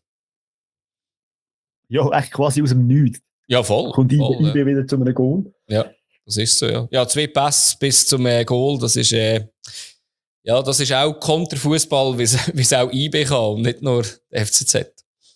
Ja, echt quasi aus dem Nichts.
Ja, voll.
Kommt IB wieder zu einem Goal.
Ja, das ist so, ja. Ja, 2 Pässe bis zum Goal, das ist ja, das ist auch Konterfußball, wie es auch IB kann und nicht nur FCZ.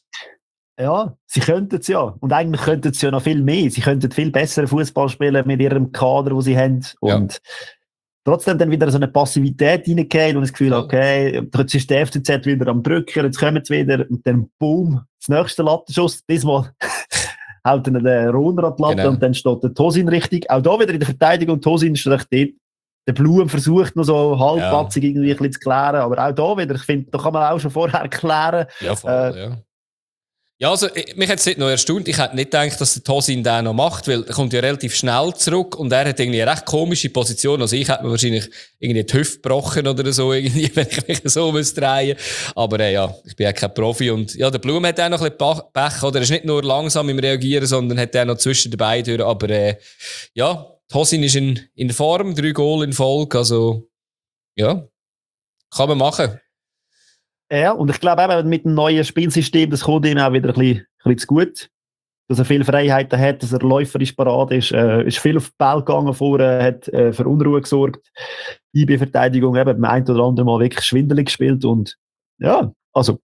Ja, sie könnten es ja. Und eigentlich könnten sie ja noch viel mehr. Sie könnten viel besseren Fußball spielen mit ihrem Kader, den sie haben. Und trotzdem dann wieder so eine Passivität reingehen und das Gefühl, okay, jetzt ist der FCZ wieder am Drücken, jetzt kommen sie wieder und dann boom, das nächste Lattenschuss. Diesmal hält dann der Rohner an die Latte und dann steht der Tosin richtig. Auch da wieder in der Verteidigung, Tosin ist recht dort. Der Blum versucht noch so halbpatzig irgendwie ein bisschen zu klären, aber auch da wieder, ich finde, da kann man auch schon vorher klären.
Ja, voll, ja. Ja, also, mich hat es nicht noch erstaunt. Ich hätte nicht gedacht, dass der Tosin den noch macht, weil er kommt ja relativ schnell zurück und er hat irgendwie eine recht komische Position. Also ich hätte mir wahrscheinlich irgendwie die Hüfte gebrochen oder so, irgendwie, wenn ich mich so drehen muss. Aber ja, ich bin ja kein Profi und ja, der Blum hat auch noch ein bisschen Pech, oder? Er ist nicht nur langsam im Reagieren, sondern hat auch noch zwischen den Beinen durch. Aber ja, Tosin ist in Form, 3 Goal in Folge, also ja, kann man machen.
Ja, und ich glaube eben mit dem neuen Spielsystem, das kommt ihm auch wieder ein bisschen zu gut. Dass er viele Freiheiten hat, dass er läuferisch parat ist. Ist viel auf den Ball gegangen vorher, hat für Unruhe gesorgt. IB-Verteidigung eben beim einen oder anderen Mal wirklich schwindelig gespielt. Und ja, also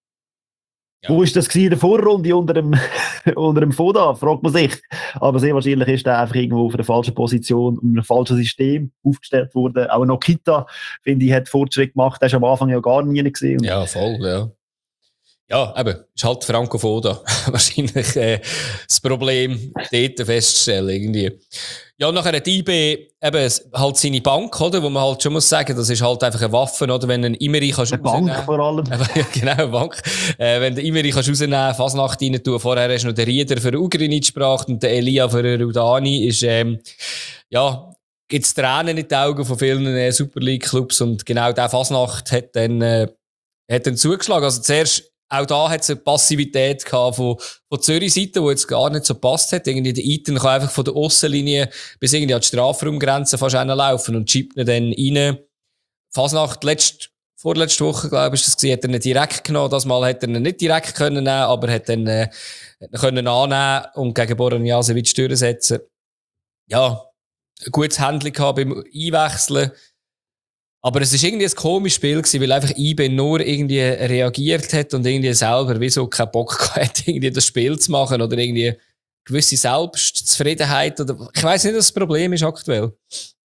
wo ist das in der Vorrunde unter dem Foda, fragt man sich. Aber sehr wahrscheinlich ist er einfach irgendwo auf einer falschen Position, in einem falschen System aufgestellt worden. Auch Nokita, finde ich, hat Fortschritt gemacht. Der ist am Anfang ja gar nie gesehen.
Ja, voll, ja. Ja, eben, ist halt Franco Foda. Wahrscheinlich das Problem, dort festzustellen, irgendwie. Ja, nachher hat IB eben halt seine Bank, oder? Wo man halt schon muss sagen, das ist halt einfach eine Waffe, oder? Wenn ein Imeri kannst
eine Bank vor allem.
Ja, genau, eine Bank. Wenn der Imeri kannst rausnehmen, Fasnacht rein tun. Vorher hast du noch den Rieder für Ugrinic gebracht und der Elia für Rudani. Ist, ja, gibt's Tränen in die Augen von vielen Super League Clubs und genau der Fasnacht hat dann, hat dann zugeschlagen. Also zuerst, auch da hat es eine Passivität gehabt von Zürich-Seite, die jetzt gar nicht so gepasst hat. Irgendwie der Iten kann einfach von der Aussenlinie bis irgendwie an die Strafraumgrenze fast laufen und schiebt ihn dann rein. Fasnacht, vorletzte Woche, glaube ich, hat er ihn direkt genommen. Das Mal hat er ihn nicht direkt können nehmen, aber hat dann können annehmen und gegen Boran Jasevic durchsetzen. Ja, ein gutes Handling gehabt beim Einwechseln. Aber es war irgendwie ein komisches Spiel gewesen, weil einfach IB nur irgendwie reagiert hat und irgendwie selber wieso keinen Bock gehabt, irgendwie das Spiel zu machen oder irgendwie gewisse Selbstzufriedenheit oder, ich weiss nicht, was das Problem ist aktuell.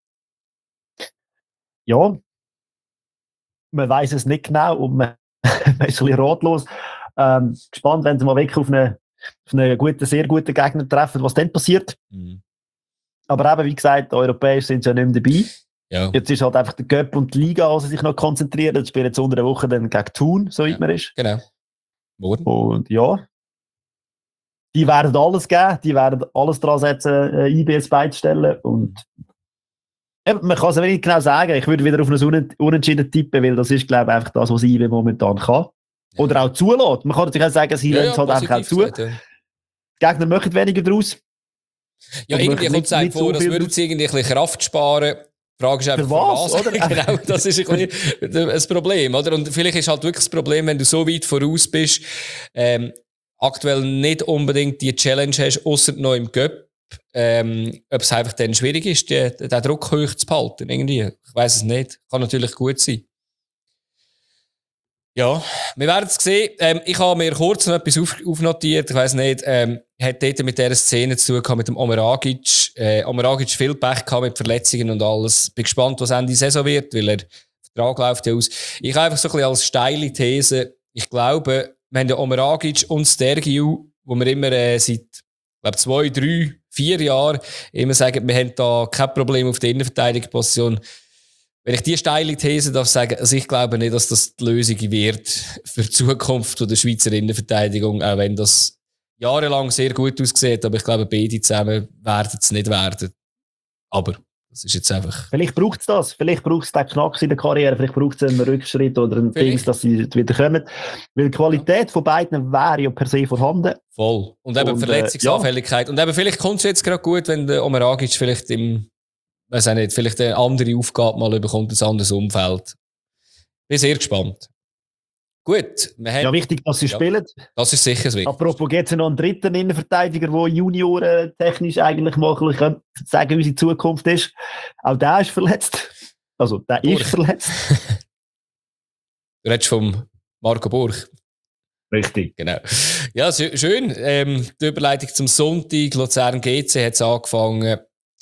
Ja. Man weiss es nicht genau und man ist ein bisschen ratlos. Gespannt, wenn sie mal wirklich auf einen sehr guten Gegner treffen, was dann passiert. Mhm. Aber eben, wie gesagt, europäisch sind sie ja nicht mehr dabei. Ja. Jetzt ist halt einfach der Cup und die Liga, wo sie sich noch konzentrieren. Jetzt spielen jetzt unter der Woche dann gegen Thun, so weit man ist.
Genau.
Morgen. Und ja, die werden alles geben, die werden alles dran setzen, IBS beizustellen. Und man kann es nicht genau sagen. Ich würde wieder auf ein Unentschieden tippen, weil das ist, glaube ich, einfach das, was IB momentan kann. Ja. Oder auch zulässt. Man kann natürlich auch sagen, sie lassen es halt einfach auch zu. Gesagt, ja. Die Gegner machen weniger daraus.
Ja, irgendwie kommt es einem vor, als würden sie irgendwie ein bisschen Kraft sparen. Die Frage ist einfach, für was? Oder? Genau, das ist ein bisschen ein Problem, oder? Und vielleicht ist halt wirklich das Problem, wenn du so weit voraus bist, aktuell nicht unbedingt die Challenge hast, ausser noch im Cup, ob es einfach dann schwierig ist, den Druck hoch zu behalten, irgendwie. Ich weiss es nicht. Kann natürlich gut sein. Ja, wir werden es sehen. Ich habe mir kurz noch etwas aufnotiert. Ich weiss nicht, hat dort mit dieser Szene zu tun mit dem Omer Agic. Omer Agic viel Pech gehabt mit Verletzungen und alles. Bin gespannt, was Ende Saison wird, weil der Vertrag läuft ja aus. Ich habe einfach so ein bisschen als steile These, ich glaube, wir haben den Omer Agic und Stergiu, wo wir immer seit 2, 3, 4 Jahren immer sagen, wir haben da kein Problem auf der Innenverteidigungsposition. Wenn ich diese steile These darf sagen, also ich glaube nicht, dass das die Lösung wird für die Zukunft der Schweizer Innenverteidigung, auch wenn das jahrelang sehr gut aussieht, aber ich glaube, beide zusammen werden es nicht werden. Aber das ist jetzt einfach...
Vielleicht braucht es das. Vielleicht braucht es den Knacks in der Karriere, vielleicht braucht es einen Rückschritt oder ein Ding, dass sie wieder kommen. Weil die Qualität von beiden wäre ja per se vorhanden.
Voll. Und eben Verletzungsanfälligkeit. Ja. Und eben vielleicht kommt es jetzt gerade gut, wenn der Omer Agic vielleicht weiß auch nicht, vielleicht eine andere Aufgabe mal bekommt, ein anderes Umfeld. Bin sehr gespannt. Gut.
Ja, wichtig, dass sie spielen.
Das ist sicher wichtig.
Apropos, gibt es noch einen dritten Innenverteidiger, der Junioren technisch eigentlich mal ein bisschen sagen, unsere Zukunft ist. Auch der ist verletzt. Also, der ist verletzt.
Du redest vom Marco Burch.
Richtig.
Genau. Ja, schön. Die Überleitung zum Sonntag. Luzern GC hat es angefangen.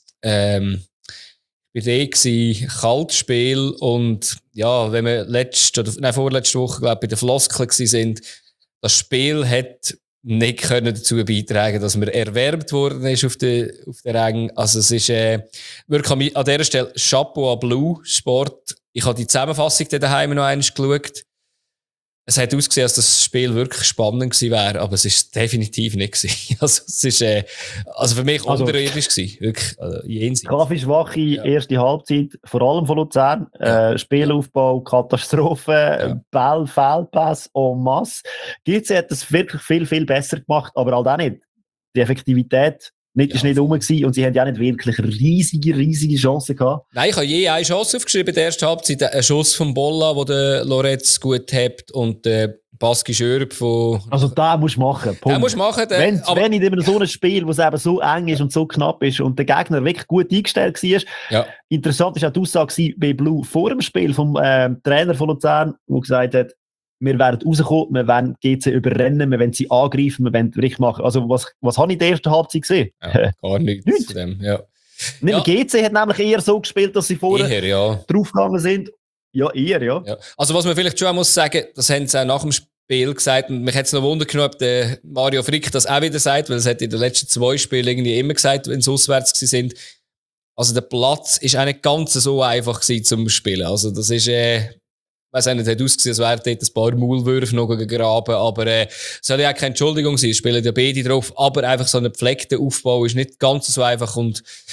Bei der war Kaltspiel und ja, wenn wir vorletzte Woche, glaube ich, bei den Floskeln sind, das Spiel hat nicht können dazu beitragen, dass man erwärmt worden ist auf der Ränge. Also es ist wirklich an dieser Stelle Chapeau à Blue Sport. Ich habe die Zusammenfassung daheim noch einmal geschaut. Es hat ausgesehen, dass das Spiel wirklich spannend gewesen wäre, aber es ist definitiv nicht gewesen. Also es ist für mich unterirdisch gewesen, wirklich jenseits.
Kaffeeschwache erste Halbzeit, vor allem von Luzern. Spielaufbau, Katastrophe, Ball, Fehlpass, en masse. GC hat das wirklich viel, viel besser gemacht, aber halt auch nicht. Die Effektivität ist nicht rum gewesen und sie haben ja auch nicht wirklich riesige Chancen gehabt.
Nein, ich habe je eine Chance aufgeschrieben in der ersten Halbzeit. Ein Schuss von Bolla, den der Loretz gut hat und der Baski Schörb von...
Also da musst du machen.
Den musst du machen.
Wenn in so einem Spiel, wo es eben so eng ist und so knapp ist und der Gegner wirklich gut eingestellt war. Ja. Interessant war auch die Aussage bei Blue vor dem Spiel vom Trainer von Luzern, der gesagt hat, wir werden rauskommen, wir werden GC überrennen, wir werden sie angreifen, wir werden richtig machen. Also was habe ich in der ersten Halbzeit gesehen?
Ja, gar nichts zu dem, ja.
GC hat nämlich eher so gespielt, dass sie vorher draufgegangen sind. Ja, eher, ja.
Also was man vielleicht schon muss sagen, das haben sie auch nach dem Spiel gesagt, und mich hätte es noch Wunder genommen, ob der Mario Frick das auch wieder sagt, weil es hat in den letzten 2 Spielen irgendwie immer gesagt, wenn sie auswärts sind. Also der Platz ist auch nicht ganz so einfach gewesen zum Spielen. Also das ist... Ich weiss nicht, hat ausgesehen, als wären dort ein paar Maulwürfe noch gegraben, aber soll ja auch keine Entschuldigung sein, es spielen ja beide drauf, aber einfach so ein gepflegter Aufbau ist nicht ganz so einfach und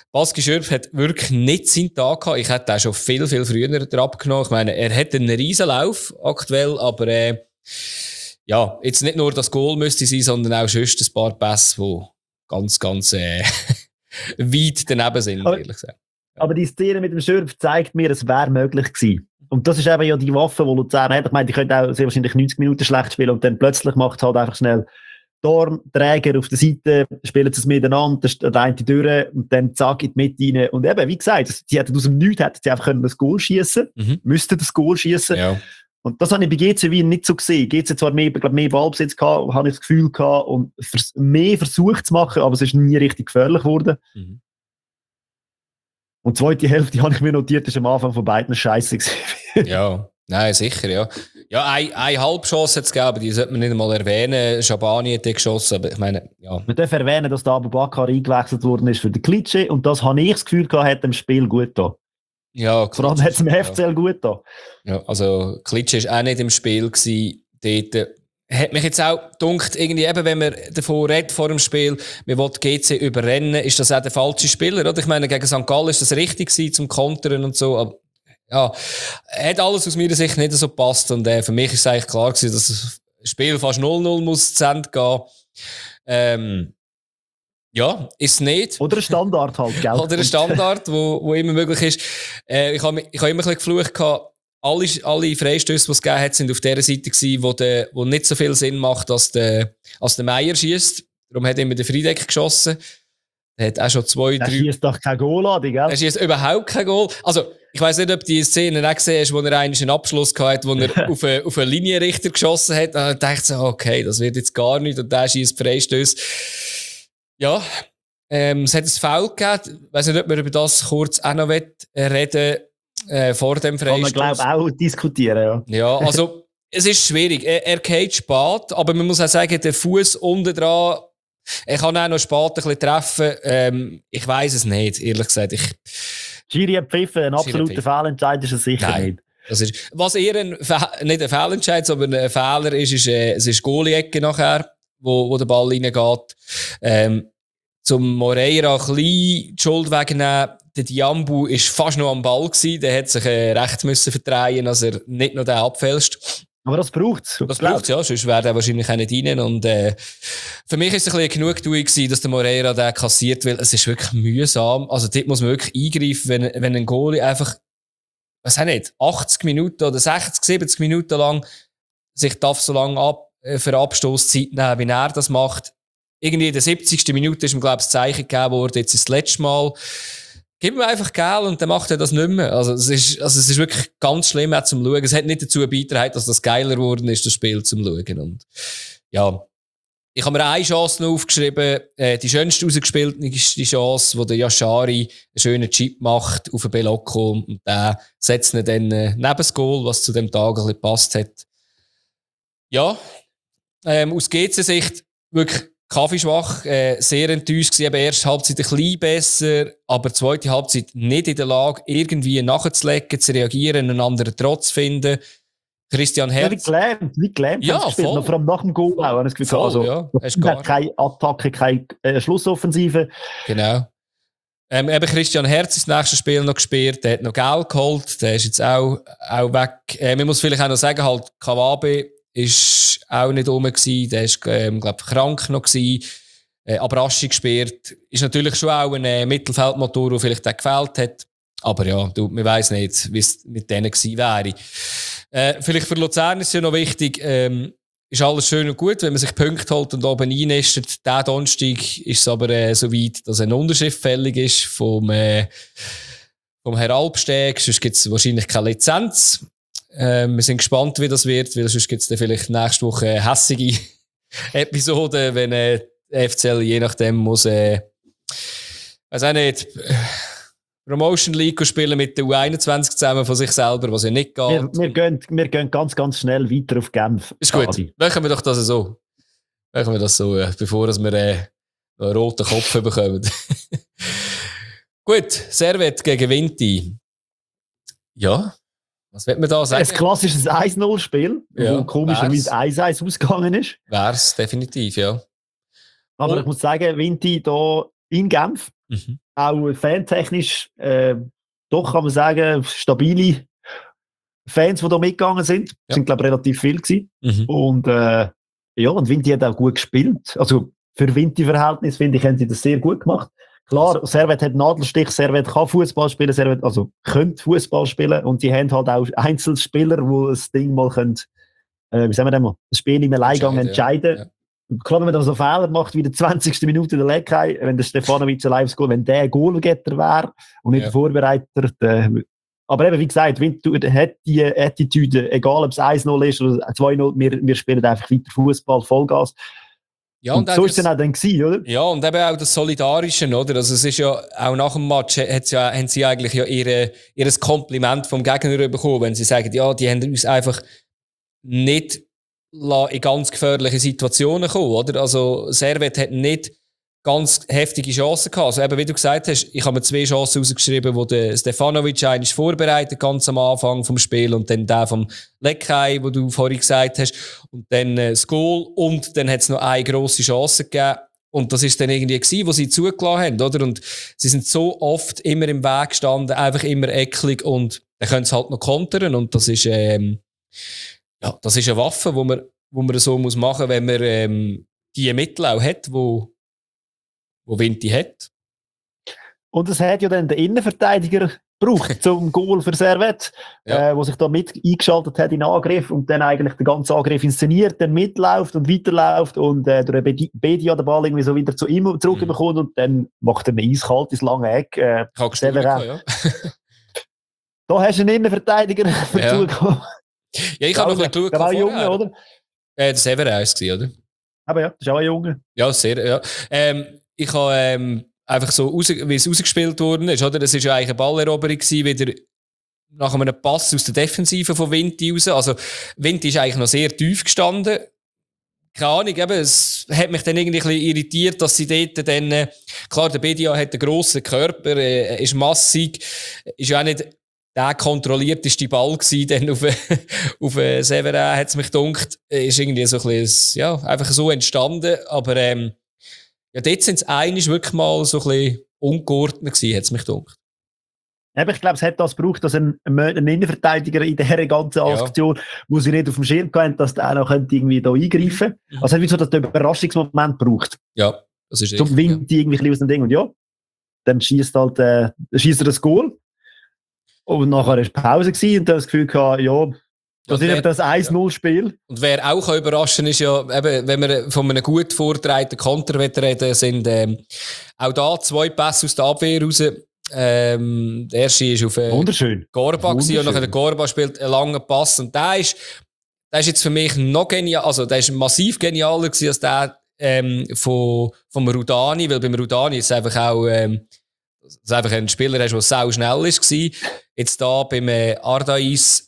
Baski Schürpf hat wirklich nicht seinen Tag gehabt. Ich hätte auch schon viel, viel früher abgenommen. Ich meine, er hat einen Riesenlauf aktuell, aber ja, jetzt nicht nur das Goal müsste sein, sondern auch sonst ein paar Pässe, die ganz, ganz weit daneben sind, ehrlich gesagt.
Aber die Szene mit dem Schürpf zeigt mir, es wäre möglich gewesen. Und das ist eben ja die Waffe, die Luzern hat. Ich meine, die können auch sehr wahrscheinlich 90 Minuten schlecht spielen und dann plötzlich macht halt einfach schnell Träger auf der Seite, spielen sie es miteinander, der eine durch und dann zack in die Mitte rein. Und eben, wie gesagt, sie hätten aus dem Nichts einfach das Goal schießen, müssten das Goal schießen.
Ja.
Und das habe ich bei GC Wien nicht so gesehen. GC zwar mehr Ballbesitz gehabt, habe ich das Gefühl gehabt, und mehr versucht zu machen, aber es ist nie richtig gefährlich geworden. Und die zweite Hälfte, habe ich mir notiert, ist am Anfang von beiden scheiße gewesen.
Ja, nein, sicher, ja. Ja, eine Halbchance hat es gegeben, aber die sollte man nicht einmal erwähnen. Schabani hat die geschossen, aber ich meine, ja.
Wir dürfen erwähnen, dass der Abu Bakr eingewechselt worden ist für den Klitsche, und das habe ich das Gefühl gehabt, hat dem Spiel gut getan.
Ja,
vor allem hat es dem FCL gut getan.
Ja, also Klitsche war auch nicht im Spiel gewesen, dort. Hat mich jetzt auch gedacht, irgendwie eben, wenn man davon redet vor dem Spiel, man will GC überrennen, ist das auch der falsche Spieler, oder? Ich meine, gegen St. Gallen ist das richtig gewesen, zum Kontern und so, aber ja, hat alles aus meiner Sicht nicht so gepasst, und für mich ist es eigentlich klar gewesen, dass das Spiel fast 0-0 muss zu Ende gehen. Ja, ist es nicht.
Oder ein Standard halt, gell?
Oder ein Standard, wo immer möglich ist. Ich habe immer ein bisschen geflucht gehabt, alle Freistöße, die es gegeben hat, sind auf der Seite gewesen, wo nicht so viel Sinn macht, als der Meier schießt. Darum hat immer der Friedeck geschossen. Der hat auch schon 2, 3...
Er schießt doch kein Goal an, gell?
Er schießt überhaupt kein Goal. Also, ich weiss nicht, ob die Szene auch gesehen hast, wo er einen Abschluss hatte, wo er auf einen Linienrichter geschossen hat. Und dann dachte ich so, okay, das wird jetzt gar nicht. Und der schießt Freistöße. Ja, es hat ein Foul gegeben. Ich weiss nicht, ob wir über das kurz auch noch reden vor dem Freistoß.
Kann man, glaube ich, auch diskutieren, ja.
Ja, also, es ist schwierig. Er geht spät, aber man muss auch sagen, der Fuß unten dran, er kann auch noch spät ein bisschen treffen. Ich weiss es nicht, ehrlich gesagt.
Schiri hat pfiffen, ein absoluter Fehlentscheid ist es sicher nicht.
Das ist, was eher nicht ein Fehlentscheid, sondern ein Fehler ist, es ist Goalie-Ecke nachher, wo der Ball reingeht. Zum Moreira ein bisschen die Schuld wegnehmen. Der Diambu war fast noch am Ball gewesen. Der hat sich recht müssen verdrehen, dass er nicht noch den abfälscht.
Aber das braucht es.
Das braucht es, ja. Sonst wäre er wahrscheinlich auch nicht rein. Und für mich war es ein bisschen Genugtuung gewesen, dass der Moreira den kassiert, weil es ist wirklich mühsam. Also dort muss man wirklich eingreifen, wenn ein Goalie einfach, was auch nicht, 80 Minuten oder 60, 70 Minuten lang sich darf so lange für Abstoßzeit nehmen, wie er das macht. Irgendwie in der 70. Minute ist ihm, glaube ich, das Zeichen gegeben worden, jetzt ist das letzte Mal. Gib ihm einfach Geld und dann macht er das nicht mehr. Also es ist wirklich ganz schlimm auch zum Schauen. Es hat nicht dazu beigetragen, dass das geiler geworden ist, das Spiel zum Schauen. Und ja, ich habe mir eine Chance noch aufgeschrieben, die schönste rausgespielte Chance, wo der Yashari einen schönen Chip macht auf den Belocco, und der setzt ihn dann neben das Goal, was zu dem Tag ein bisschen gepasst hat. Ja, aus GC-Sicht wirklich kaffeeschwach, sehr enttäuscht gewesen. Eben erste Halbzeit ein bisschen besser, aber zweite Halbzeit nicht in der Lage, irgendwie nachzulegen, zu reagieren, einen anderen Trotz zu finden. Christian Herz.
Wie gelähmt.
Ja, voll.
Vor allem nach dem Goal auch. Das Gefühl,
voll,
also,
ja.
Keine Attacke, keine Schlussoffensive.
Genau. Eben Christian Herz ist das nächste Spiel noch gespielt, der hat noch Geld geholt, der ist jetzt auch weg. Man muss vielleicht auch noch sagen, halt, Kawabe ist auch nicht rum gewesen, der ist, glaube ich, krank noch gewesen. Abraschi gespielt. Ist natürlich schon auch ein Mittelfeldmotor, der vielleicht auch gefällt hat. Aber ja, man weiss nicht, wie es mit denen gewesen wäre. Vielleicht für Luzern ist es ja noch wichtig, ist alles schön und gut, wenn man sich Punkte holt und oben einnistet. Diesen Donnerstag ist es aber so weit, dass ein Unterschrift fällig ist vom Herr Alpsteg. Sonst gibt es wahrscheinlich keine Lizenz. Wir sind gespannt, wie das wird, weil sonst gibt es dann vielleicht nächste Woche eine hässige Episode, wenn FCL je nachdem muss, weiß auch nicht, Promotion League spielen mit der U21 zusammen von sich selber, was ja nicht geht.
Wir gehen ganz, ganz schnell weiter auf Genf.
Ist gut. Machen wir doch das so. Machen wir das so, bevor wir einen roten Kopf bekommen. Gut, Servet gegen Vinti. Ja, was wird man da sagen?
Ein klassisches 1-0-Spiel,
ja,
wo komischerweise 1-1 ausgegangen ist.
Wär's definitiv, ja.
Aber ich muss sagen, Vinti da in Genf. Auch fantechnisch, doch kann man sagen, stabile Fans, die da mitgegangen sind. Ja. Sind, glaube ich, relativ viel gewesen. Und und Vinti hat auch gut gespielt. Also für Vinti-Verhältnis, finde ich, haben sie das sehr gut gemacht. Klar, Servet hat Nadelstich, Servet kann Fußball spielen, Servet könnte Fußball spielen und die haben halt auch Einzelspieler, die das Ding mal können, wie sagen wir denn mal, das Spiel im Alleingang entscheiden. Ja. Klar, wenn man dann so Fehler macht, wie der 20. Minute der Leckei, wenn der Stefanovic ein live Goal, wenn der Goalgetter wäre und nicht der Vorbereiter, aber eben, wie gesagt, Winterthur hat die Attitüde, egal ob es 1-0 ist oder 2-0, wir spielen einfach weiter Fußball, Vollgas. Ja, und so ist es dann gewesen, oder?
Ja, und eben auch das Solidarische, oder? Also es ist ja, auch nach dem Match haben sie eigentlich ja ihr Kompliment vom Gegner bekommen, wenn sie sagen, ja, die haben uns einfach nicht in ganz gefährliche Situationen kommen, oder? Also Servet hat nicht ganz heftige Chancen gehabt. Also eben, wie du gesagt hast, ich habe mir 2 Chancen rausgeschrieben, wo der Stefanovic eigentlich vorbereitet, ganz am Anfang vom Spiel, und dann der vom Leckei, wo du vorhin gesagt hast, und dann das Goal, und dann hat es noch eine grosse Chance gegeben. Und das ist dann irgendwie gewesen, wo sie zugelassen haben, oder? Und sie sind so oft immer im Weg gestanden, einfach immer ecklig, und dann können sie halt noch kontern, und das ist, das ist eine Waffe, wo man so muss machen, wenn man die Mittel auch hat, wo Vinti hat.
Und es hat ja dann den Innenverteidiger gebraucht zum Goal für Servet, wo sich da mit eingeschaltet hat in den Angriff und dann eigentlich den ganzen Angriff inszeniert, dann mitläuft und weiterläuft und durch Bedia den Ball irgendwie so wieder zu ihm zurückbekommt und dann macht er ein eiskaltes lange Eck.
Ja.
Da hast du einen Innenverteidiger dazugekommen.
Ja, ich habe noch ein bisschen
geschaut. Der war Junge, oder?
Der Severin war es, oder?
Aber ja, das ist auch ein Junge.
Ja, sehr, ja. Ich habe einfach so, wie es ausgespielt worden ist, oder? Das war ja eigentlich eine Balleroberung gewesen, wieder nach einem Pass aus der Defensive von Vinti raus. Also, Vinti ist eigentlich noch sehr tief gestanden. Keine Ahnung, eben, es hat mich dann irgendwie ein bisschen irritiert, dass sie dort dann, klar, der Bedia hat einen grossen Körper, ist massig, ist ja auch nicht der kontrollierteste Ball gewesen, dann auf Severin, hat es mich gedacht, ist irgendwie so ein bisschen, ja, einfach so entstanden, aber, ja, dort sind es eigentlich wirklich mal so ein bisschen ungeordnet gewesen, hat es mich gedacht.
Ich glaube, es hat das gebraucht, dass ein Innenverteidiger in dieser ganzen Aktion, wo sie nicht auf dem Schirm hatten, dass der auch noch irgendwie da eingreifen könnte. Also es hat wie so das Überraschungsmoment gebraucht.
Ja, das ist
zum Wind irgendwie ein bisschen aus dem Ding. Und ja, dann schießt er das Goal. Und nachher war Pause gewesen und dann das Gefühl gehabt, ja, das ist eben das 1-0-Spiel.
Und wer auch überraschen kann, ist ja, eben, wenn wir von einem gut vorgetragenen Konter reden, sind auch da 2 Pässe aus der Abwehr raus. Der erste ist auf Gorba gewesen, und nachher der Gorba spielt einen langen Pass. Und der ist jetzt für mich noch genial, also der ist massiv genialer gewesen als der vom Rudani, weil beim Rudani ist es einfach auch, dass du einfach einen Spieler hast, der sau schnell ist. Jetzt da beim Ardais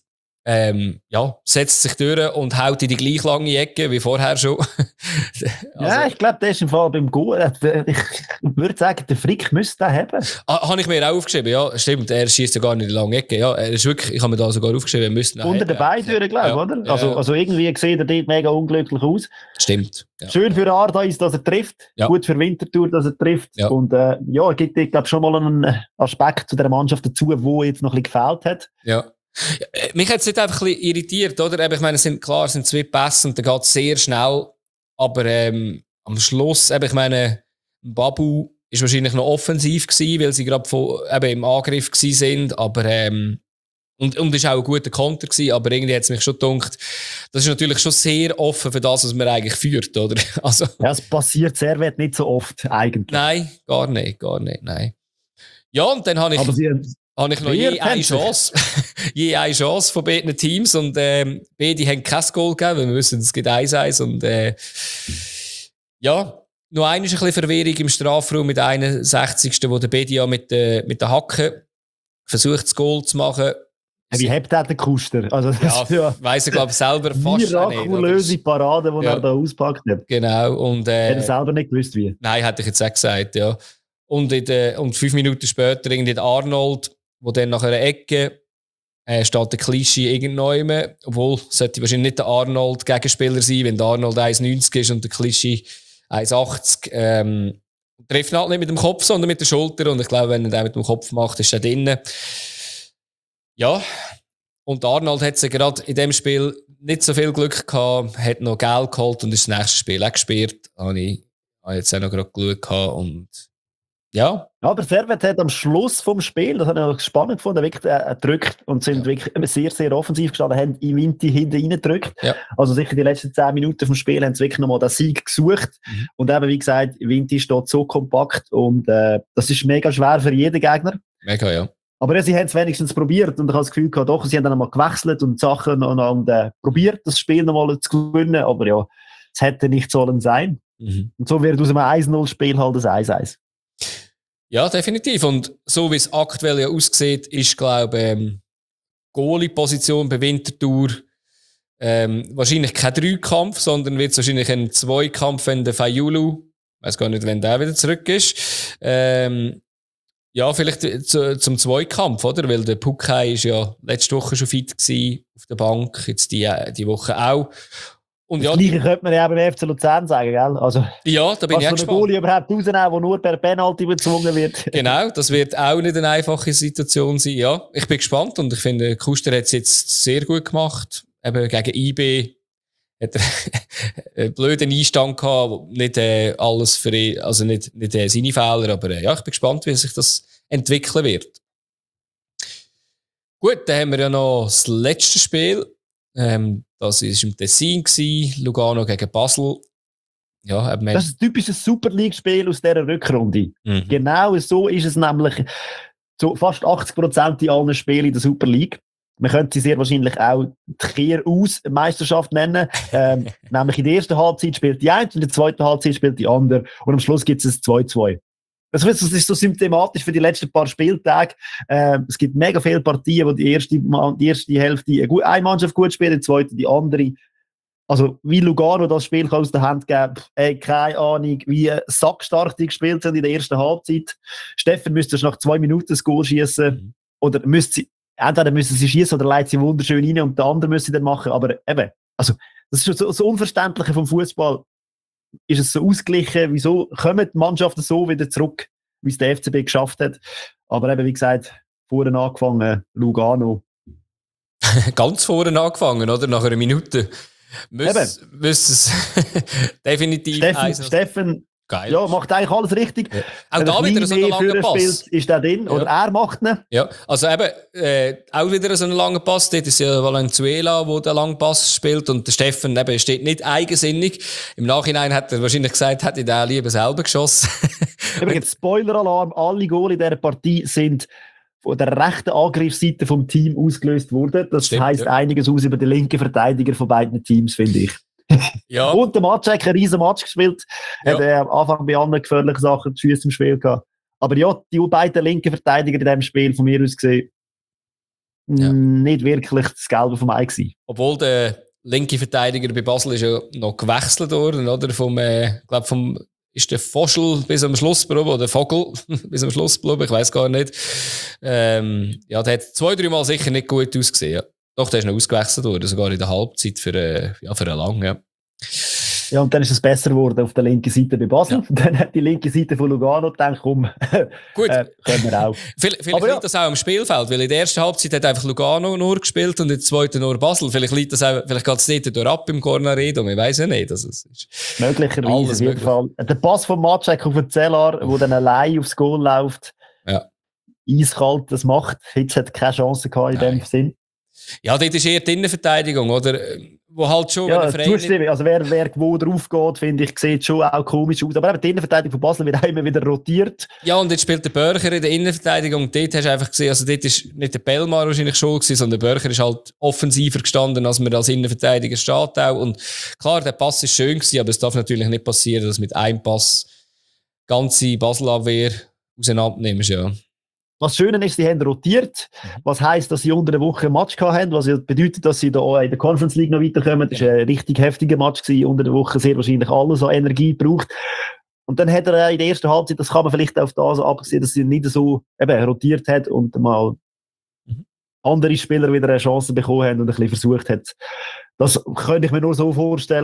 setzt sich durch und haut in die gleich lange Ecke wie vorher schon.
Ja, ich glaube, der ist im Fall beim Goal. Ich würde sagen, der Frick müsste den haben.
Habe ich mir auch aufgeschrieben, ja, stimmt. Er schießt ja gar nicht in die lange Ecke. Ja, er ist wirklich, ich habe mir da sogar aufgeschrieben, er müsste
unter den Beinen durch, glaube ich, oder? Ja. Also irgendwie sieht er dort mega unglücklich aus.
Stimmt.
Ja. Schön für Ardais, dass er trifft. Ja. Gut für Winterthur, dass er trifft. Ja. Und er gibt, ich glaube, schon mal einen Aspekt zu der Mannschaft dazu, wo jetzt noch ein bisschen gefehlt hat.
Ja. Mich hat es nicht einfach ein bisschen irritiert, oder? Ich meine, es sind 2 Pässe und dann geht es sehr schnell. Aber am Schluss, ich meine, Babu ist wahrscheinlich noch offensiv gewesen, weil sie gerade im Angriff gewesen sind. Aber, und ist auch ein guter Konter gewesen, aber irgendwie hat es mich schon gedacht, das ist natürlich schon sehr offen für das, was man eigentlich führt, oder? Also,
ja, es passiert Servet nicht so oft, eigentlich.
Nein, gar nicht, nein. Ja, und dann habe ich... habe ich noch je eine Chance von beiden Teams und beide haben kein Goal gegeben, weil wir wissen, es gibt 1-1 und noch eine ist ein bisschen Verwirrung im Strafraum mit 61. wo der Bedia mit der Hacke versucht, das Goal zu machen.
Wie hebt er den Kuster? Also
weiss er, glaube ich, selber fast nicht.
Mirakulöse Parade, die er da auspackt hat.
Genau. Und,
hat er selber nicht gewusst, wie?
Nein, hätte ich jetzt auch gesagt, ja. Und 5 Minuten später irgendwie Arnold, wo dann nach einer Ecke steht der Klischee irgendwann, obwohl sollte wahrscheinlich nicht der Arnold Gegenspieler sein, wenn der Arnold 1,90 ist und der Klischee 1,80. Trifft ihn halt nicht mit dem Kopf, sondern mit der Schulter. Und ich glaube, wenn er das mit dem Kopf macht, ist er drinnen. Ja. Und Arnold hat gerade in dem Spiel nicht so viel Glück gehabt, hat noch Geld geholt und ist das nächste Spiel auch gesperrt. Habe ich jetzt auch noch gerade geschaut und ja.
Aber Servet hat am Schluss vom Spiel, das habe ich auch spannend gefunden, wirklich gedrückt und sind wirklich sehr, sehr offensiv gestanden, haben in Vinti hinten reingedrückt. Ja. Also sicher die letzten 10 Minuten vom Spiel haben sie wirklich nochmal den Sieg gesucht. Und eben, wie gesagt, Vinti steht so kompakt und das ist mega schwer für jeden Gegner.
Mega, ja.
Aber ja, sie haben es wenigstens probiert und ich habe das Gefühl gehabt, doch, sie haben dann nochmal gewechselt und Sachen und probiert, das Spiel nochmal zu gewinnen. Aber ja, es hätte nicht sollen sein. Und so wird aus einem 1-0-Spiel halt ein 1-1.
Ja, definitiv. Und so wie es aktuell ja aussieht, ist, glaube ich, Goalie-Position bei Winterthur wahrscheinlich kein Dreikampf, sondern wird es wahrscheinlich ein Zweikampf, wenn der Fayulu, ich weiß gar nicht, wenn der wieder zurück ist, ja, vielleicht zum Zweikampf, oder? Weil der Puckei ist ja letzte Woche schon fit gewesen, auf der Bank, jetzt die Woche auch. Und
das Gleiche könnte man ja auch beim FC Luzern sagen, gell? Also,
ja, da bin ich auch gespannt.
Goalie überhaupt rausnehmen, der nur per Penalty bezwungen wird.
Genau, das wird auch nicht eine einfache Situation sein. Ja, ich bin gespannt und ich finde, Kuster hat es jetzt sehr gut gemacht. Eben gegen IB hat er einen blöden Einstand gehabt, nicht alles für ihn, also nicht seine Fehler, aber ja, ich bin gespannt, wie sich das entwickeln wird. Gut, dann haben wir ja noch das letzte Spiel. Das war im Tessin, Lugano gegen Basel. Ja,
das ist ein typisches Super League-Spiel aus dieser Rückrunde. Genau so ist es nämlich so fast 80% in allen Spielen in der Super League. Man könnte sie sehr wahrscheinlich auch die Kehr-Aus-Meisterschaft nennen. Nämlich in der ersten Halbzeit spielt die eine, in der zweiten Halbzeit spielt die andere und am Schluss gibt es ein 2-2. Das ist so symptomatisch für die letzten paar Spieltage. Es gibt mega viele Partien, wo die erste Hälfte eine Mannschaft gut spielt, die zweite die andere. Also wie Lugano das Spiel aus der Hand geben, keine Ahnung, wie sackstark die gespielt sind in der ersten Halbzeit. Steffen müsste nach 2 Minuten das Goal schießen. Oder entweder müssen sie schießen oder leitet sie wunderschön rein und der andere müssen sie dann machen. Aber eben, also das ist so Unverständliche vom Fußball. Ist es so ausgeglichen? Wieso kommen die Mannschaften so wieder zurück, wie es der FCB geschafft hat? Aber eben, wie gesagt, vorne angefangen, Lugano.
Ganz vorne angefangen, oder? Nach einer Minute. Müsste es definitiv
Steffen geil. Ja, macht eigentlich alles richtig.
Ja. Auch da wieder so einen langen Pass.
Spielt, ist der drin, oder er macht ihn.
Ja, also eben, auch wieder so einen langen Pass. Dort ist ja Valenzuela, der den langen Pass spielt und der Steffen eben steht nicht eigensinnig. Im Nachhinein hat er wahrscheinlich gesagt, hätte er lieber selber geschossen.
Übrigens, Spoiler-Alarm, alle Goal in dieser Partie sind von der rechten Angriffsseite vom Team ausgelöst worden. Das heisst einiges aus über die linken Verteidiger von beiden Teams, finde ich. Ja. Und der Match hat einen riesen Match gespielt. Ja. Hat am Anfang bei anderen gefährlichen Sachen die Füße im Spiel gehabt. Aber ja, die beiden linken Verteidiger in diesem Spiel von mir aus gesehen nicht wirklich das Gelbe vom Ei gewesen.
Obwohl der linke Verteidiger bei Basel ist ja noch gewechselt worden, oder? Ist der Foschel bis am Schluss geblieben, oder Vogel bis am Schluss geblieben, ich weiß gar nicht. Ja, der hat 2-3 Mal sicher nicht gut ausgesehen. Ja. Doch, der ist noch ausgewechselt worden, sogar in der Halbzeit für einen lang, ja.
Ja, und dann ist es besser geworden auf der linken Seite bei Basel. Ja. Dann hat die linke Seite von Lugano gedacht, komm,
gut.
Können wir auch.
Vielleicht liegt das auch am Spielfeld, weil in der ersten Halbzeit hat einfach Lugano nur gespielt und in der zweiten nur Basel. Vielleicht geht es dort durch ab im Cornaredo, ich weiss ja nicht. Also, es ist
möglicherweise, auf jeden Fall. Der Pass von Matschek auf den Zellar, der dann allein aufs Goal läuft, eiskalt das macht. Hitz hat keine Chance gehabt in dem Sinn.
Ja, dort ist eher die Innenverteidigung, oder? Wo halt schon,
ja, Zustimmung. Also wer wo drauf geht, finde ich, sieht schon auch komisch aus. Aber eben die Innenverteidigung von Basel wird auch immer wieder rotiert.
Ja, und jetzt spielt der Börcher in der Innenverteidigung. Dort hast du einfach gesehen, also dort ist nicht der Belmar wahrscheinlich schon gewesen, sondern der Börcher ist halt offensiver gestanden, als man als Innenverteidiger steht auch. Und klar, der Pass ist schön gewesen, aber es darf natürlich nicht passieren, dass mit einem Pass ganze Basel-Abwehr auseinandernimmst, ja.
Was Schöne ist, sie haben rotiert. Was heisst, dass sie unter der Woche ein Match gehabt haben, was bedeutet, dass sie da in der Conference League noch weiterkommen. Das war ein richtig heftiger Match gewesen, unter der Woche sehr wahrscheinlich alles an Energie gebraucht. Und dann hat er in der ersten Halbzeit, das kann man vielleicht auf das abgesehen, dass sie nicht so rotiert hat und mal andere Spieler wieder eine Chance bekommen haben und ein bisschen versucht hat. Das könnte ich mir nur so vorstellen.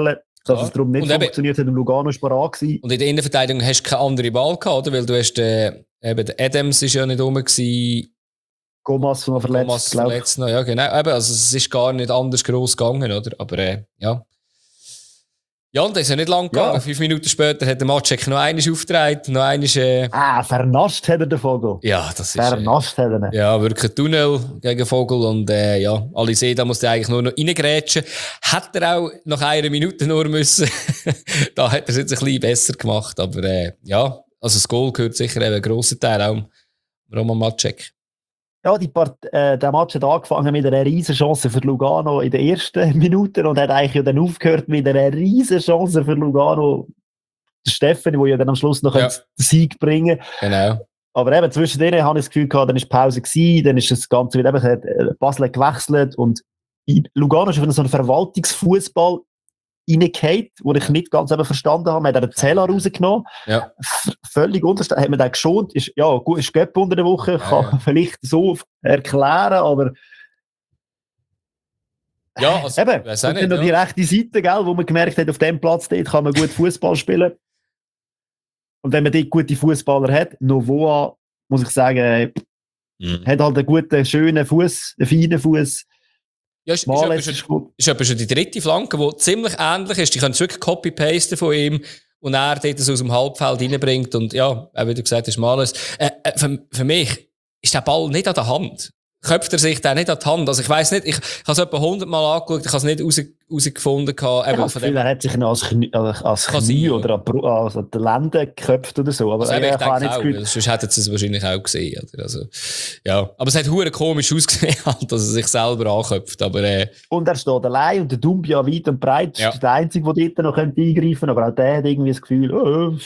Dass es darum nicht funktioniert hat, und Lugano ist parat gewesen.
Und in der Innenverteidigung hast du keine andere Wahl gehabt, oder? Weil du hast, eben, der Adams ist ja nicht rum gewesen.
Gomas noch verletzt,
noch, ja, genau. Eben, also es ist gar nicht anders gross gegangen, oder? Aber, ja. Ja, und das ist ja nicht lang gegangen. 5 Minuten später hat der Matschek noch einmal aufgetragen, noch einmal...
vernascht hat er den Vogel.
Ja, das ist...
Vernascht hat er ihn.
Ja, wirklich ein Tunnel gegen Vogel und ja, alle sehen, da musste er eigentlich nur noch reingrätschen. Hat er auch nach 1 Minute nur müssen. Da hat er es jetzt ein bisschen besser gemacht, aber ja, also das Goal gehört sicher eben ein grosser Teil auch Roman Matschek.
Ja, der Match hat angefangen mit einer riesen Chance für Lugano in den ersten Minuten und hat eigentlich dann aufgehört mit einer riesen Chance für Lugano. Der Steffen, der ja dann am Schluss noch den Sieg bringen konnte.
Genau.
Aber eben zwischen denen habe ich das Gefühl gehabt, dann ist Pause gewesen, dann ist das Ganze wieder eben, Basel gewechselt und Lugano ist auf so einen Verwaltungsfußball reingefallen, wo ich nicht ganz eben verstanden habe. Man hat den Zeller rausgenommen. Ja. Völlig unterstanden. Hat man den geschont. Ist Göpp unter der Woche. Kann man vielleicht so erklären, aber
ja, also,
eben, das sind noch die rechte Seite, gell, wo man gemerkt hat, auf dem Platz dort kann man gut Fußball spielen. Und wenn man dort gute Fußballer hat, Novoa, muss ich sagen, hat halt einen guten, schönen Fuß, einen feinen Fuß.
Ja, ist etwa schon die dritte Flanke, die ziemlich ähnlich ist. Die können wirklich copy-pasten von ihm und er dort so aus dem Halbfeld reinbringt. Und ja, wie du gesagt hast, Males. Für mich ist der Ball nicht an der Hand. Köpft er sich da nicht an die Hand? Also ich weiss nicht, ich habe es etwa 100 Mal angeschaut, ich habe es nicht rausgefunden.
Er hat sich noch als Knie oder an die Lenden geköpft oder so. Aber
also ich denke auch, sonst hätten sie es wahrscheinlich auch gesehen. Oder? Also, ja. Aber es hat verdammt komisch ausgesehen, dass er sich selber anköpft. Aber,
und er steht allein und der Dumbia weit und breit ist der Einzige, der dort noch eingreifen könnte. Aber auch der hat irgendwie das Gefühl,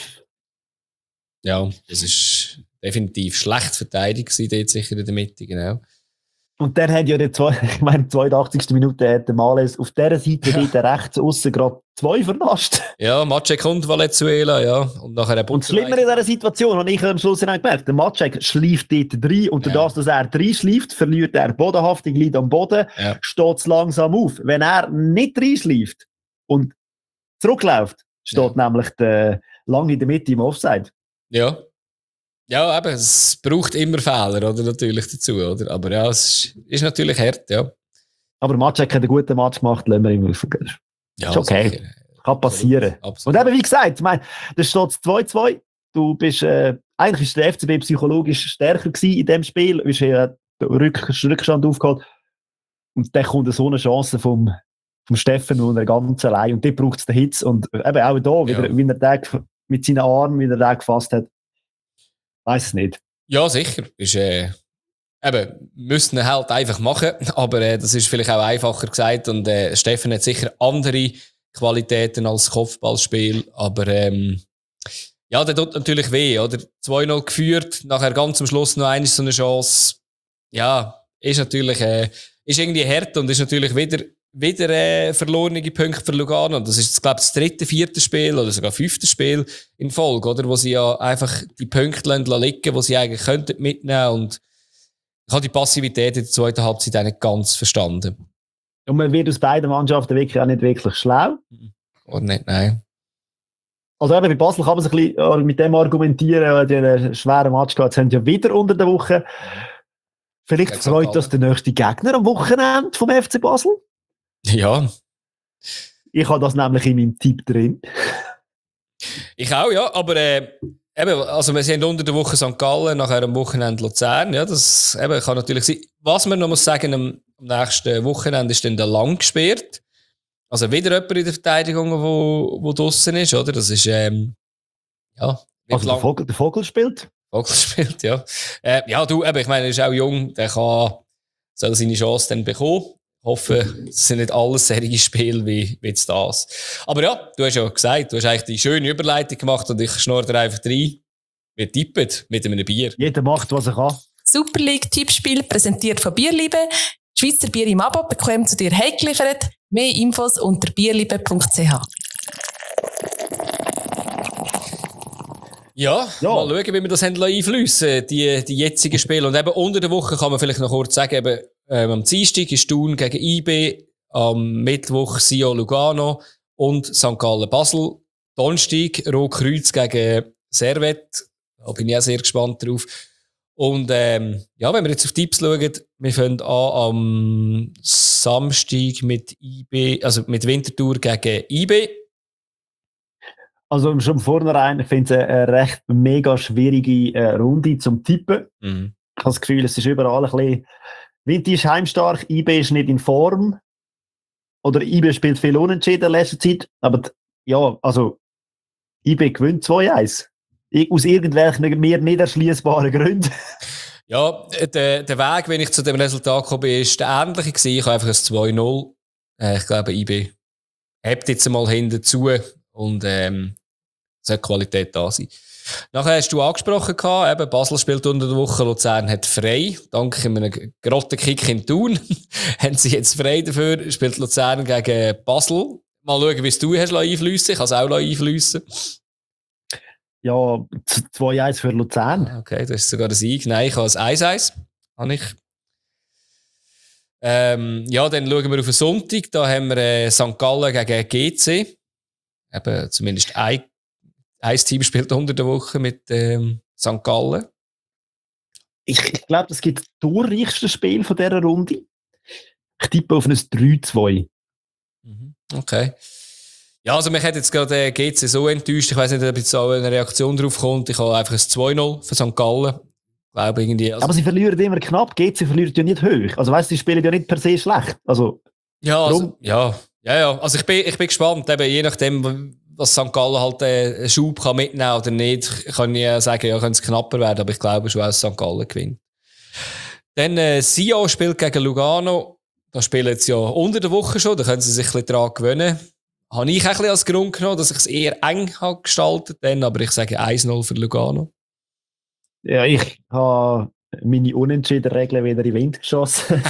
Ja, das ist definitiv schlecht verteidigt gewesen, dort sicher in der Mitte, genau.
Und dann hat ja der 82. Minute hat der Males auf dieser Seite dort rechts aussen gerade 2 vernascht.
Ja, Matschek und Valenzuela, ja. Und nachher
und das Schlimme in dieser Situation, habe ich am Schluss gemerkt, der Matschek schleift dort rein und dadurch, dass er reinschleift, verliert er bodenhaftig, liegt am Boden, steht es langsam auf. Wenn er nicht reinschleift und zurückläuft, steht nämlich lang in der Mitte im Offside.
Ja. Ja, eben, es braucht immer Fehler, oder, natürlich dazu, oder? Aber ja, es ist natürlich hart, ja.
Aber Matschek hat einen guten Match gemacht, lassen wir ihn rausgehen. Ja, ist okay. Sicher. Kann passieren. Absolut. Und eben, wie gesagt, ich meine, da steht 2-2. Du bist, eigentlich ist der FCB psychologisch stärker gewesen in diesem Spiel. Du hast ja den Rückstand aufgeholt. Und dann kommt so eine Chance vom Steffen und er ganz allein. Und dort braucht es den Hitz. Und eben auch da, wie er den mit seinen Armen, wie er den gefasst hat. Weiß es nicht.
Ja, sicher. Ist, eben, müssten wir halt einfach machen. Aber das ist vielleicht auch einfacher gesagt. Und Steffen hat sicher andere Qualitäten als Kopfballspiel. Aber ja, der tut natürlich weh. Oder 2-0 geführt, nachher ganz am Schluss noch eine so eine Chance. Ja, ist natürlich ist irgendwie hart und ist natürlich wieder verlorene Punkte für Lugano. Das ist, glaube ich, das 3., 4. Spiel oder sogar 5. Spiel in Folge, oder? Wo sie ja einfach die Punkte liegen, die sie eigentlich könnten mitnehmen. Und ich habe die Passivität in der zweiten Halbzeit auch nicht ganz verstanden.
Und man wird aus beiden Mannschaften wirklich auch nicht wirklich schlau.
Oder nicht, nein.
Also eben bei Basel kann man sich ein bisschen mit dem argumentieren, die einen schweren Match gehabt haben, ja wieder unter der Woche. Vielleicht freut das der nächste Gegner am Wochenende vom FC Basel.
Ja.
Ich habe das nämlich in meinem Tipp drin.
Ich auch, ja. Aber eben, also wir sind unter der Woche St. Gallen, nachher am Wochenende Luzern. Ja, das eben, kann natürlich sein. Was man noch muss sagen, am nächsten Wochenende ist dann der Lang gesperrt. Also wieder jemand in der Verteidigung, wo draussen ist, oder? Das ist, ja.
Also der Vogel spielt?
Vogel spielt, ja. Ja, du, eben, ich meine, er ist auch jung, der soll seine Chance dann bekommen. Ich hoffe, es sind nicht alles solche Spiele wie jetzt das. Aber ja, du hast ja gesagt, du hast eigentlich die schöne Überleitung gemacht und ich schnurre dir einfach rein. Wir tippen mit einem Bier.
Jeder macht, was er kann.
Super League Tippspiel präsentiert von Bierliebe. Schweizer Bier im Abo bekommt zu dir heimgeliefert. Mehr Infos unter bierliebe.ch.
Ja, mal schauen, wie wir das einfliessen, die jetzigen Spiele. Und eben unter der Woche kann man vielleicht noch kurz sagen, eben, am Dienstag ist Thun gegen IB, am Mittwoch Sion Lugano und St. Gallen Basel. Donnerstag Rotkreuz gegen Servette. Da bin ich auch sehr gespannt drauf. Und wenn wir jetzt auf Tipps schauen, wir fangen an am Samstag mit IB, also mit Winterthur gegen IB.
Also schon vornherein, ich finde es eine recht mega schwierige Runde zum Tippen.
Mhm.
Ich habe das Gefühl, es ist überall ein bisschen... Winter ist heimstark, IB ist nicht in Form. Oder IB spielt viel unentschieden in letzter Zeit. Aber also IB gewinnt 2-1. Aus irgendwelchen mir nicht erschließbaren Gründen.
Ja, der Weg, wenn ich zu dem Resultat gekommen bin, ist der ähnliche gewesen. Ich habe einfach ein 2-0. Ich glaube, IB hebt jetzt mal hinten zu und sollte Qualität da sein. Nachher hast du angesprochen, eben Basel spielt unter der Woche, Luzern hat frei. Dank einem Grottenkick in Thun haben sie jetzt frei dafür. Spielt Luzern gegen Basel. Mal schauen, wie es du hast einfliessen. Ich kann es auch einfliessen.
Ja, 2-1 für Luzern.
Okay, das ist sogar ein Sieg. Nein, ich habe ein 1-1. Habe ich. Dann schauen wir auf den Sonntag. Da haben wir St. Gallen gegen GC. Eben, zumindest ein Team spielt unter der Woche mit St. Gallen.
Ich glaube, das gibt das torreichste Spiel von dieser Runde. Ich tippe auf ein 3-2.
Okay. Ja, also mich hat jetzt gerade GC so enttäuscht. Ich weiss nicht, ob jetzt auch eine Reaktion drauf kommt. Ich habe einfach ein 2-0 für St. Gallen. Glaube irgendwie. Also,
aber sie verlieren immer knapp. GC verliert ja nicht hoch. Also weißt du, sie spielen ja nicht per se schlecht. Also,
ja. Also ich bin gespannt. Eben, je nachdem, was St. Gallen halt einen Schub kann mitnehmen oder nicht, kann ich sagen, ja, könnte es knapper werden. Aber ich glaube schon, dass St. Gallen gewinnt. Dann Sion spielt gegen Lugano. Da spielen sie ja unter der Woche schon. Da können sie sich ein bisschen daran gewöhnen. Habe ich ein bisschen als Grund genommen, dass ich es eher eng habe gestaltet habe, aber ich sage 1-0 für Lugano.
Ja, ich habe meine Unentschieden-Regeln wieder in den Wind geschossen.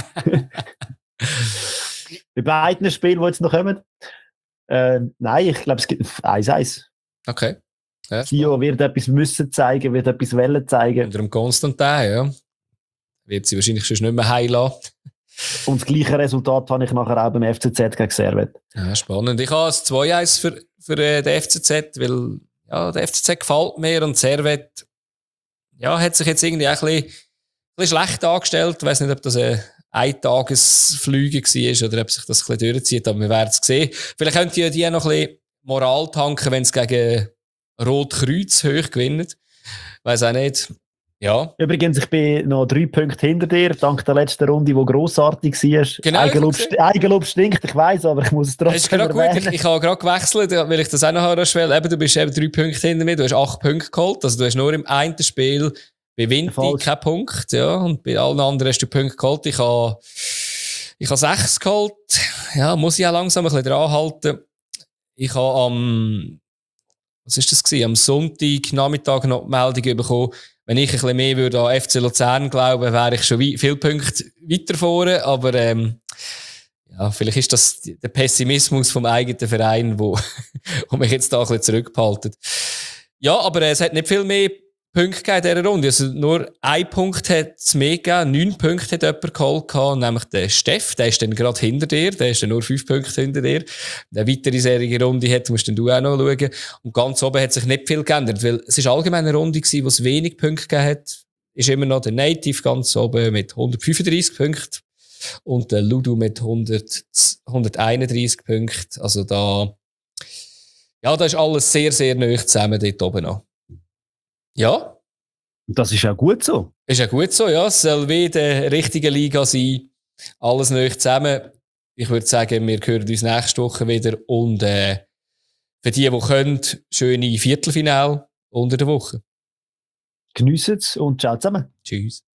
Bei beiden Spielen, die jetzt noch kommen. Nein, ich glaube, es gibt 1-1.
Okay. Ja,
Sion wird etwas müssen zeigen, wird etwas wollen zeigen.
Unter dem Konstantin, ja. Wird sie wahrscheinlich schon nicht mehr heilen.
Und das gleiche Resultat habe ich nachher auch beim FCZ gegen Servette.
Ja, spannend. Ich habe es 2-1 für den FCZ, weil der FCZ gefällt mir und Servette hat sich jetzt irgendwie auch ein bisschen schlecht angestellt. Ich weiss nicht, ob das ein Eintagesflüge war oder ob sich das ein bisschen durchzieht, aber wir werden es sehen. Vielleicht könnt ihr die noch ein bisschen Moral tanken, wenn es gegen Rotkreuz hoch gewinnen. Weiss auch nicht. Ja.
Übrigens, ich bin noch 3 Punkte hinter dir, dank der letzten Runde, die grossartig war.
Genau,
Eigenlob stinkt, ich weiss, aber ich muss es trotzdem erwähnen.
Gut. Ich habe gerade gewechselt, weil ich das auch noch habe. Du bist eben 3 Punkte hinter mir, du hast 8 Punkte geholt. Also du hast nur im einen Spiel bei Vinti keinen Punkt. Ja, und bei allen anderen hast du Punkte geholt. Ich habe 6 geholt. Ja, muss ich auch langsam ein bisschen dran halten. Ich habe am Sonntag Nachmittag noch die Meldung bekommen, wenn ich ein bisschen mehr würde an FC Luzern glauben, wäre ich schon viele Punkte weiter vorne. Aber vielleicht ist das der Pessimismus vom eigenen Verein, wo mich jetzt da ein bisschen zurückbehalten. Ja, aber es hat nicht viel mehr Punkte gegeben in dieser Runde. Also nur 1 Punkt hat es mehr gegeben. 9 Punkte hat jemand geholt, nämlich der Steff. Der ist dann gerade hinter dir. Der ist dann nur 5 Punkte hinter dir. Eine weitere serige Runde hat, musst dann du auch noch schauen. Und ganz oben hat sich nicht viel geändert, weil es ist allgemein eine Runde gewesen, wo es wenig Punkte gegeben hat. Ist immer noch der Native ganz oben mit 135 Punkten. Und der Ludo mit 131 Punkten. Also da ist alles sehr, sehr nahe zusammen dort oben noch. Ja.
Das ist auch gut so.
Ist ja gut so, ja. Es soll wie die richtige Liga sein. Alles nahe zusammen. Ich würde sagen, wir hören uns nächste Woche wieder. Und für die können, schöne Viertelfinale unter der Woche.
Geniessen es und ciao zusammen.
Tschüss.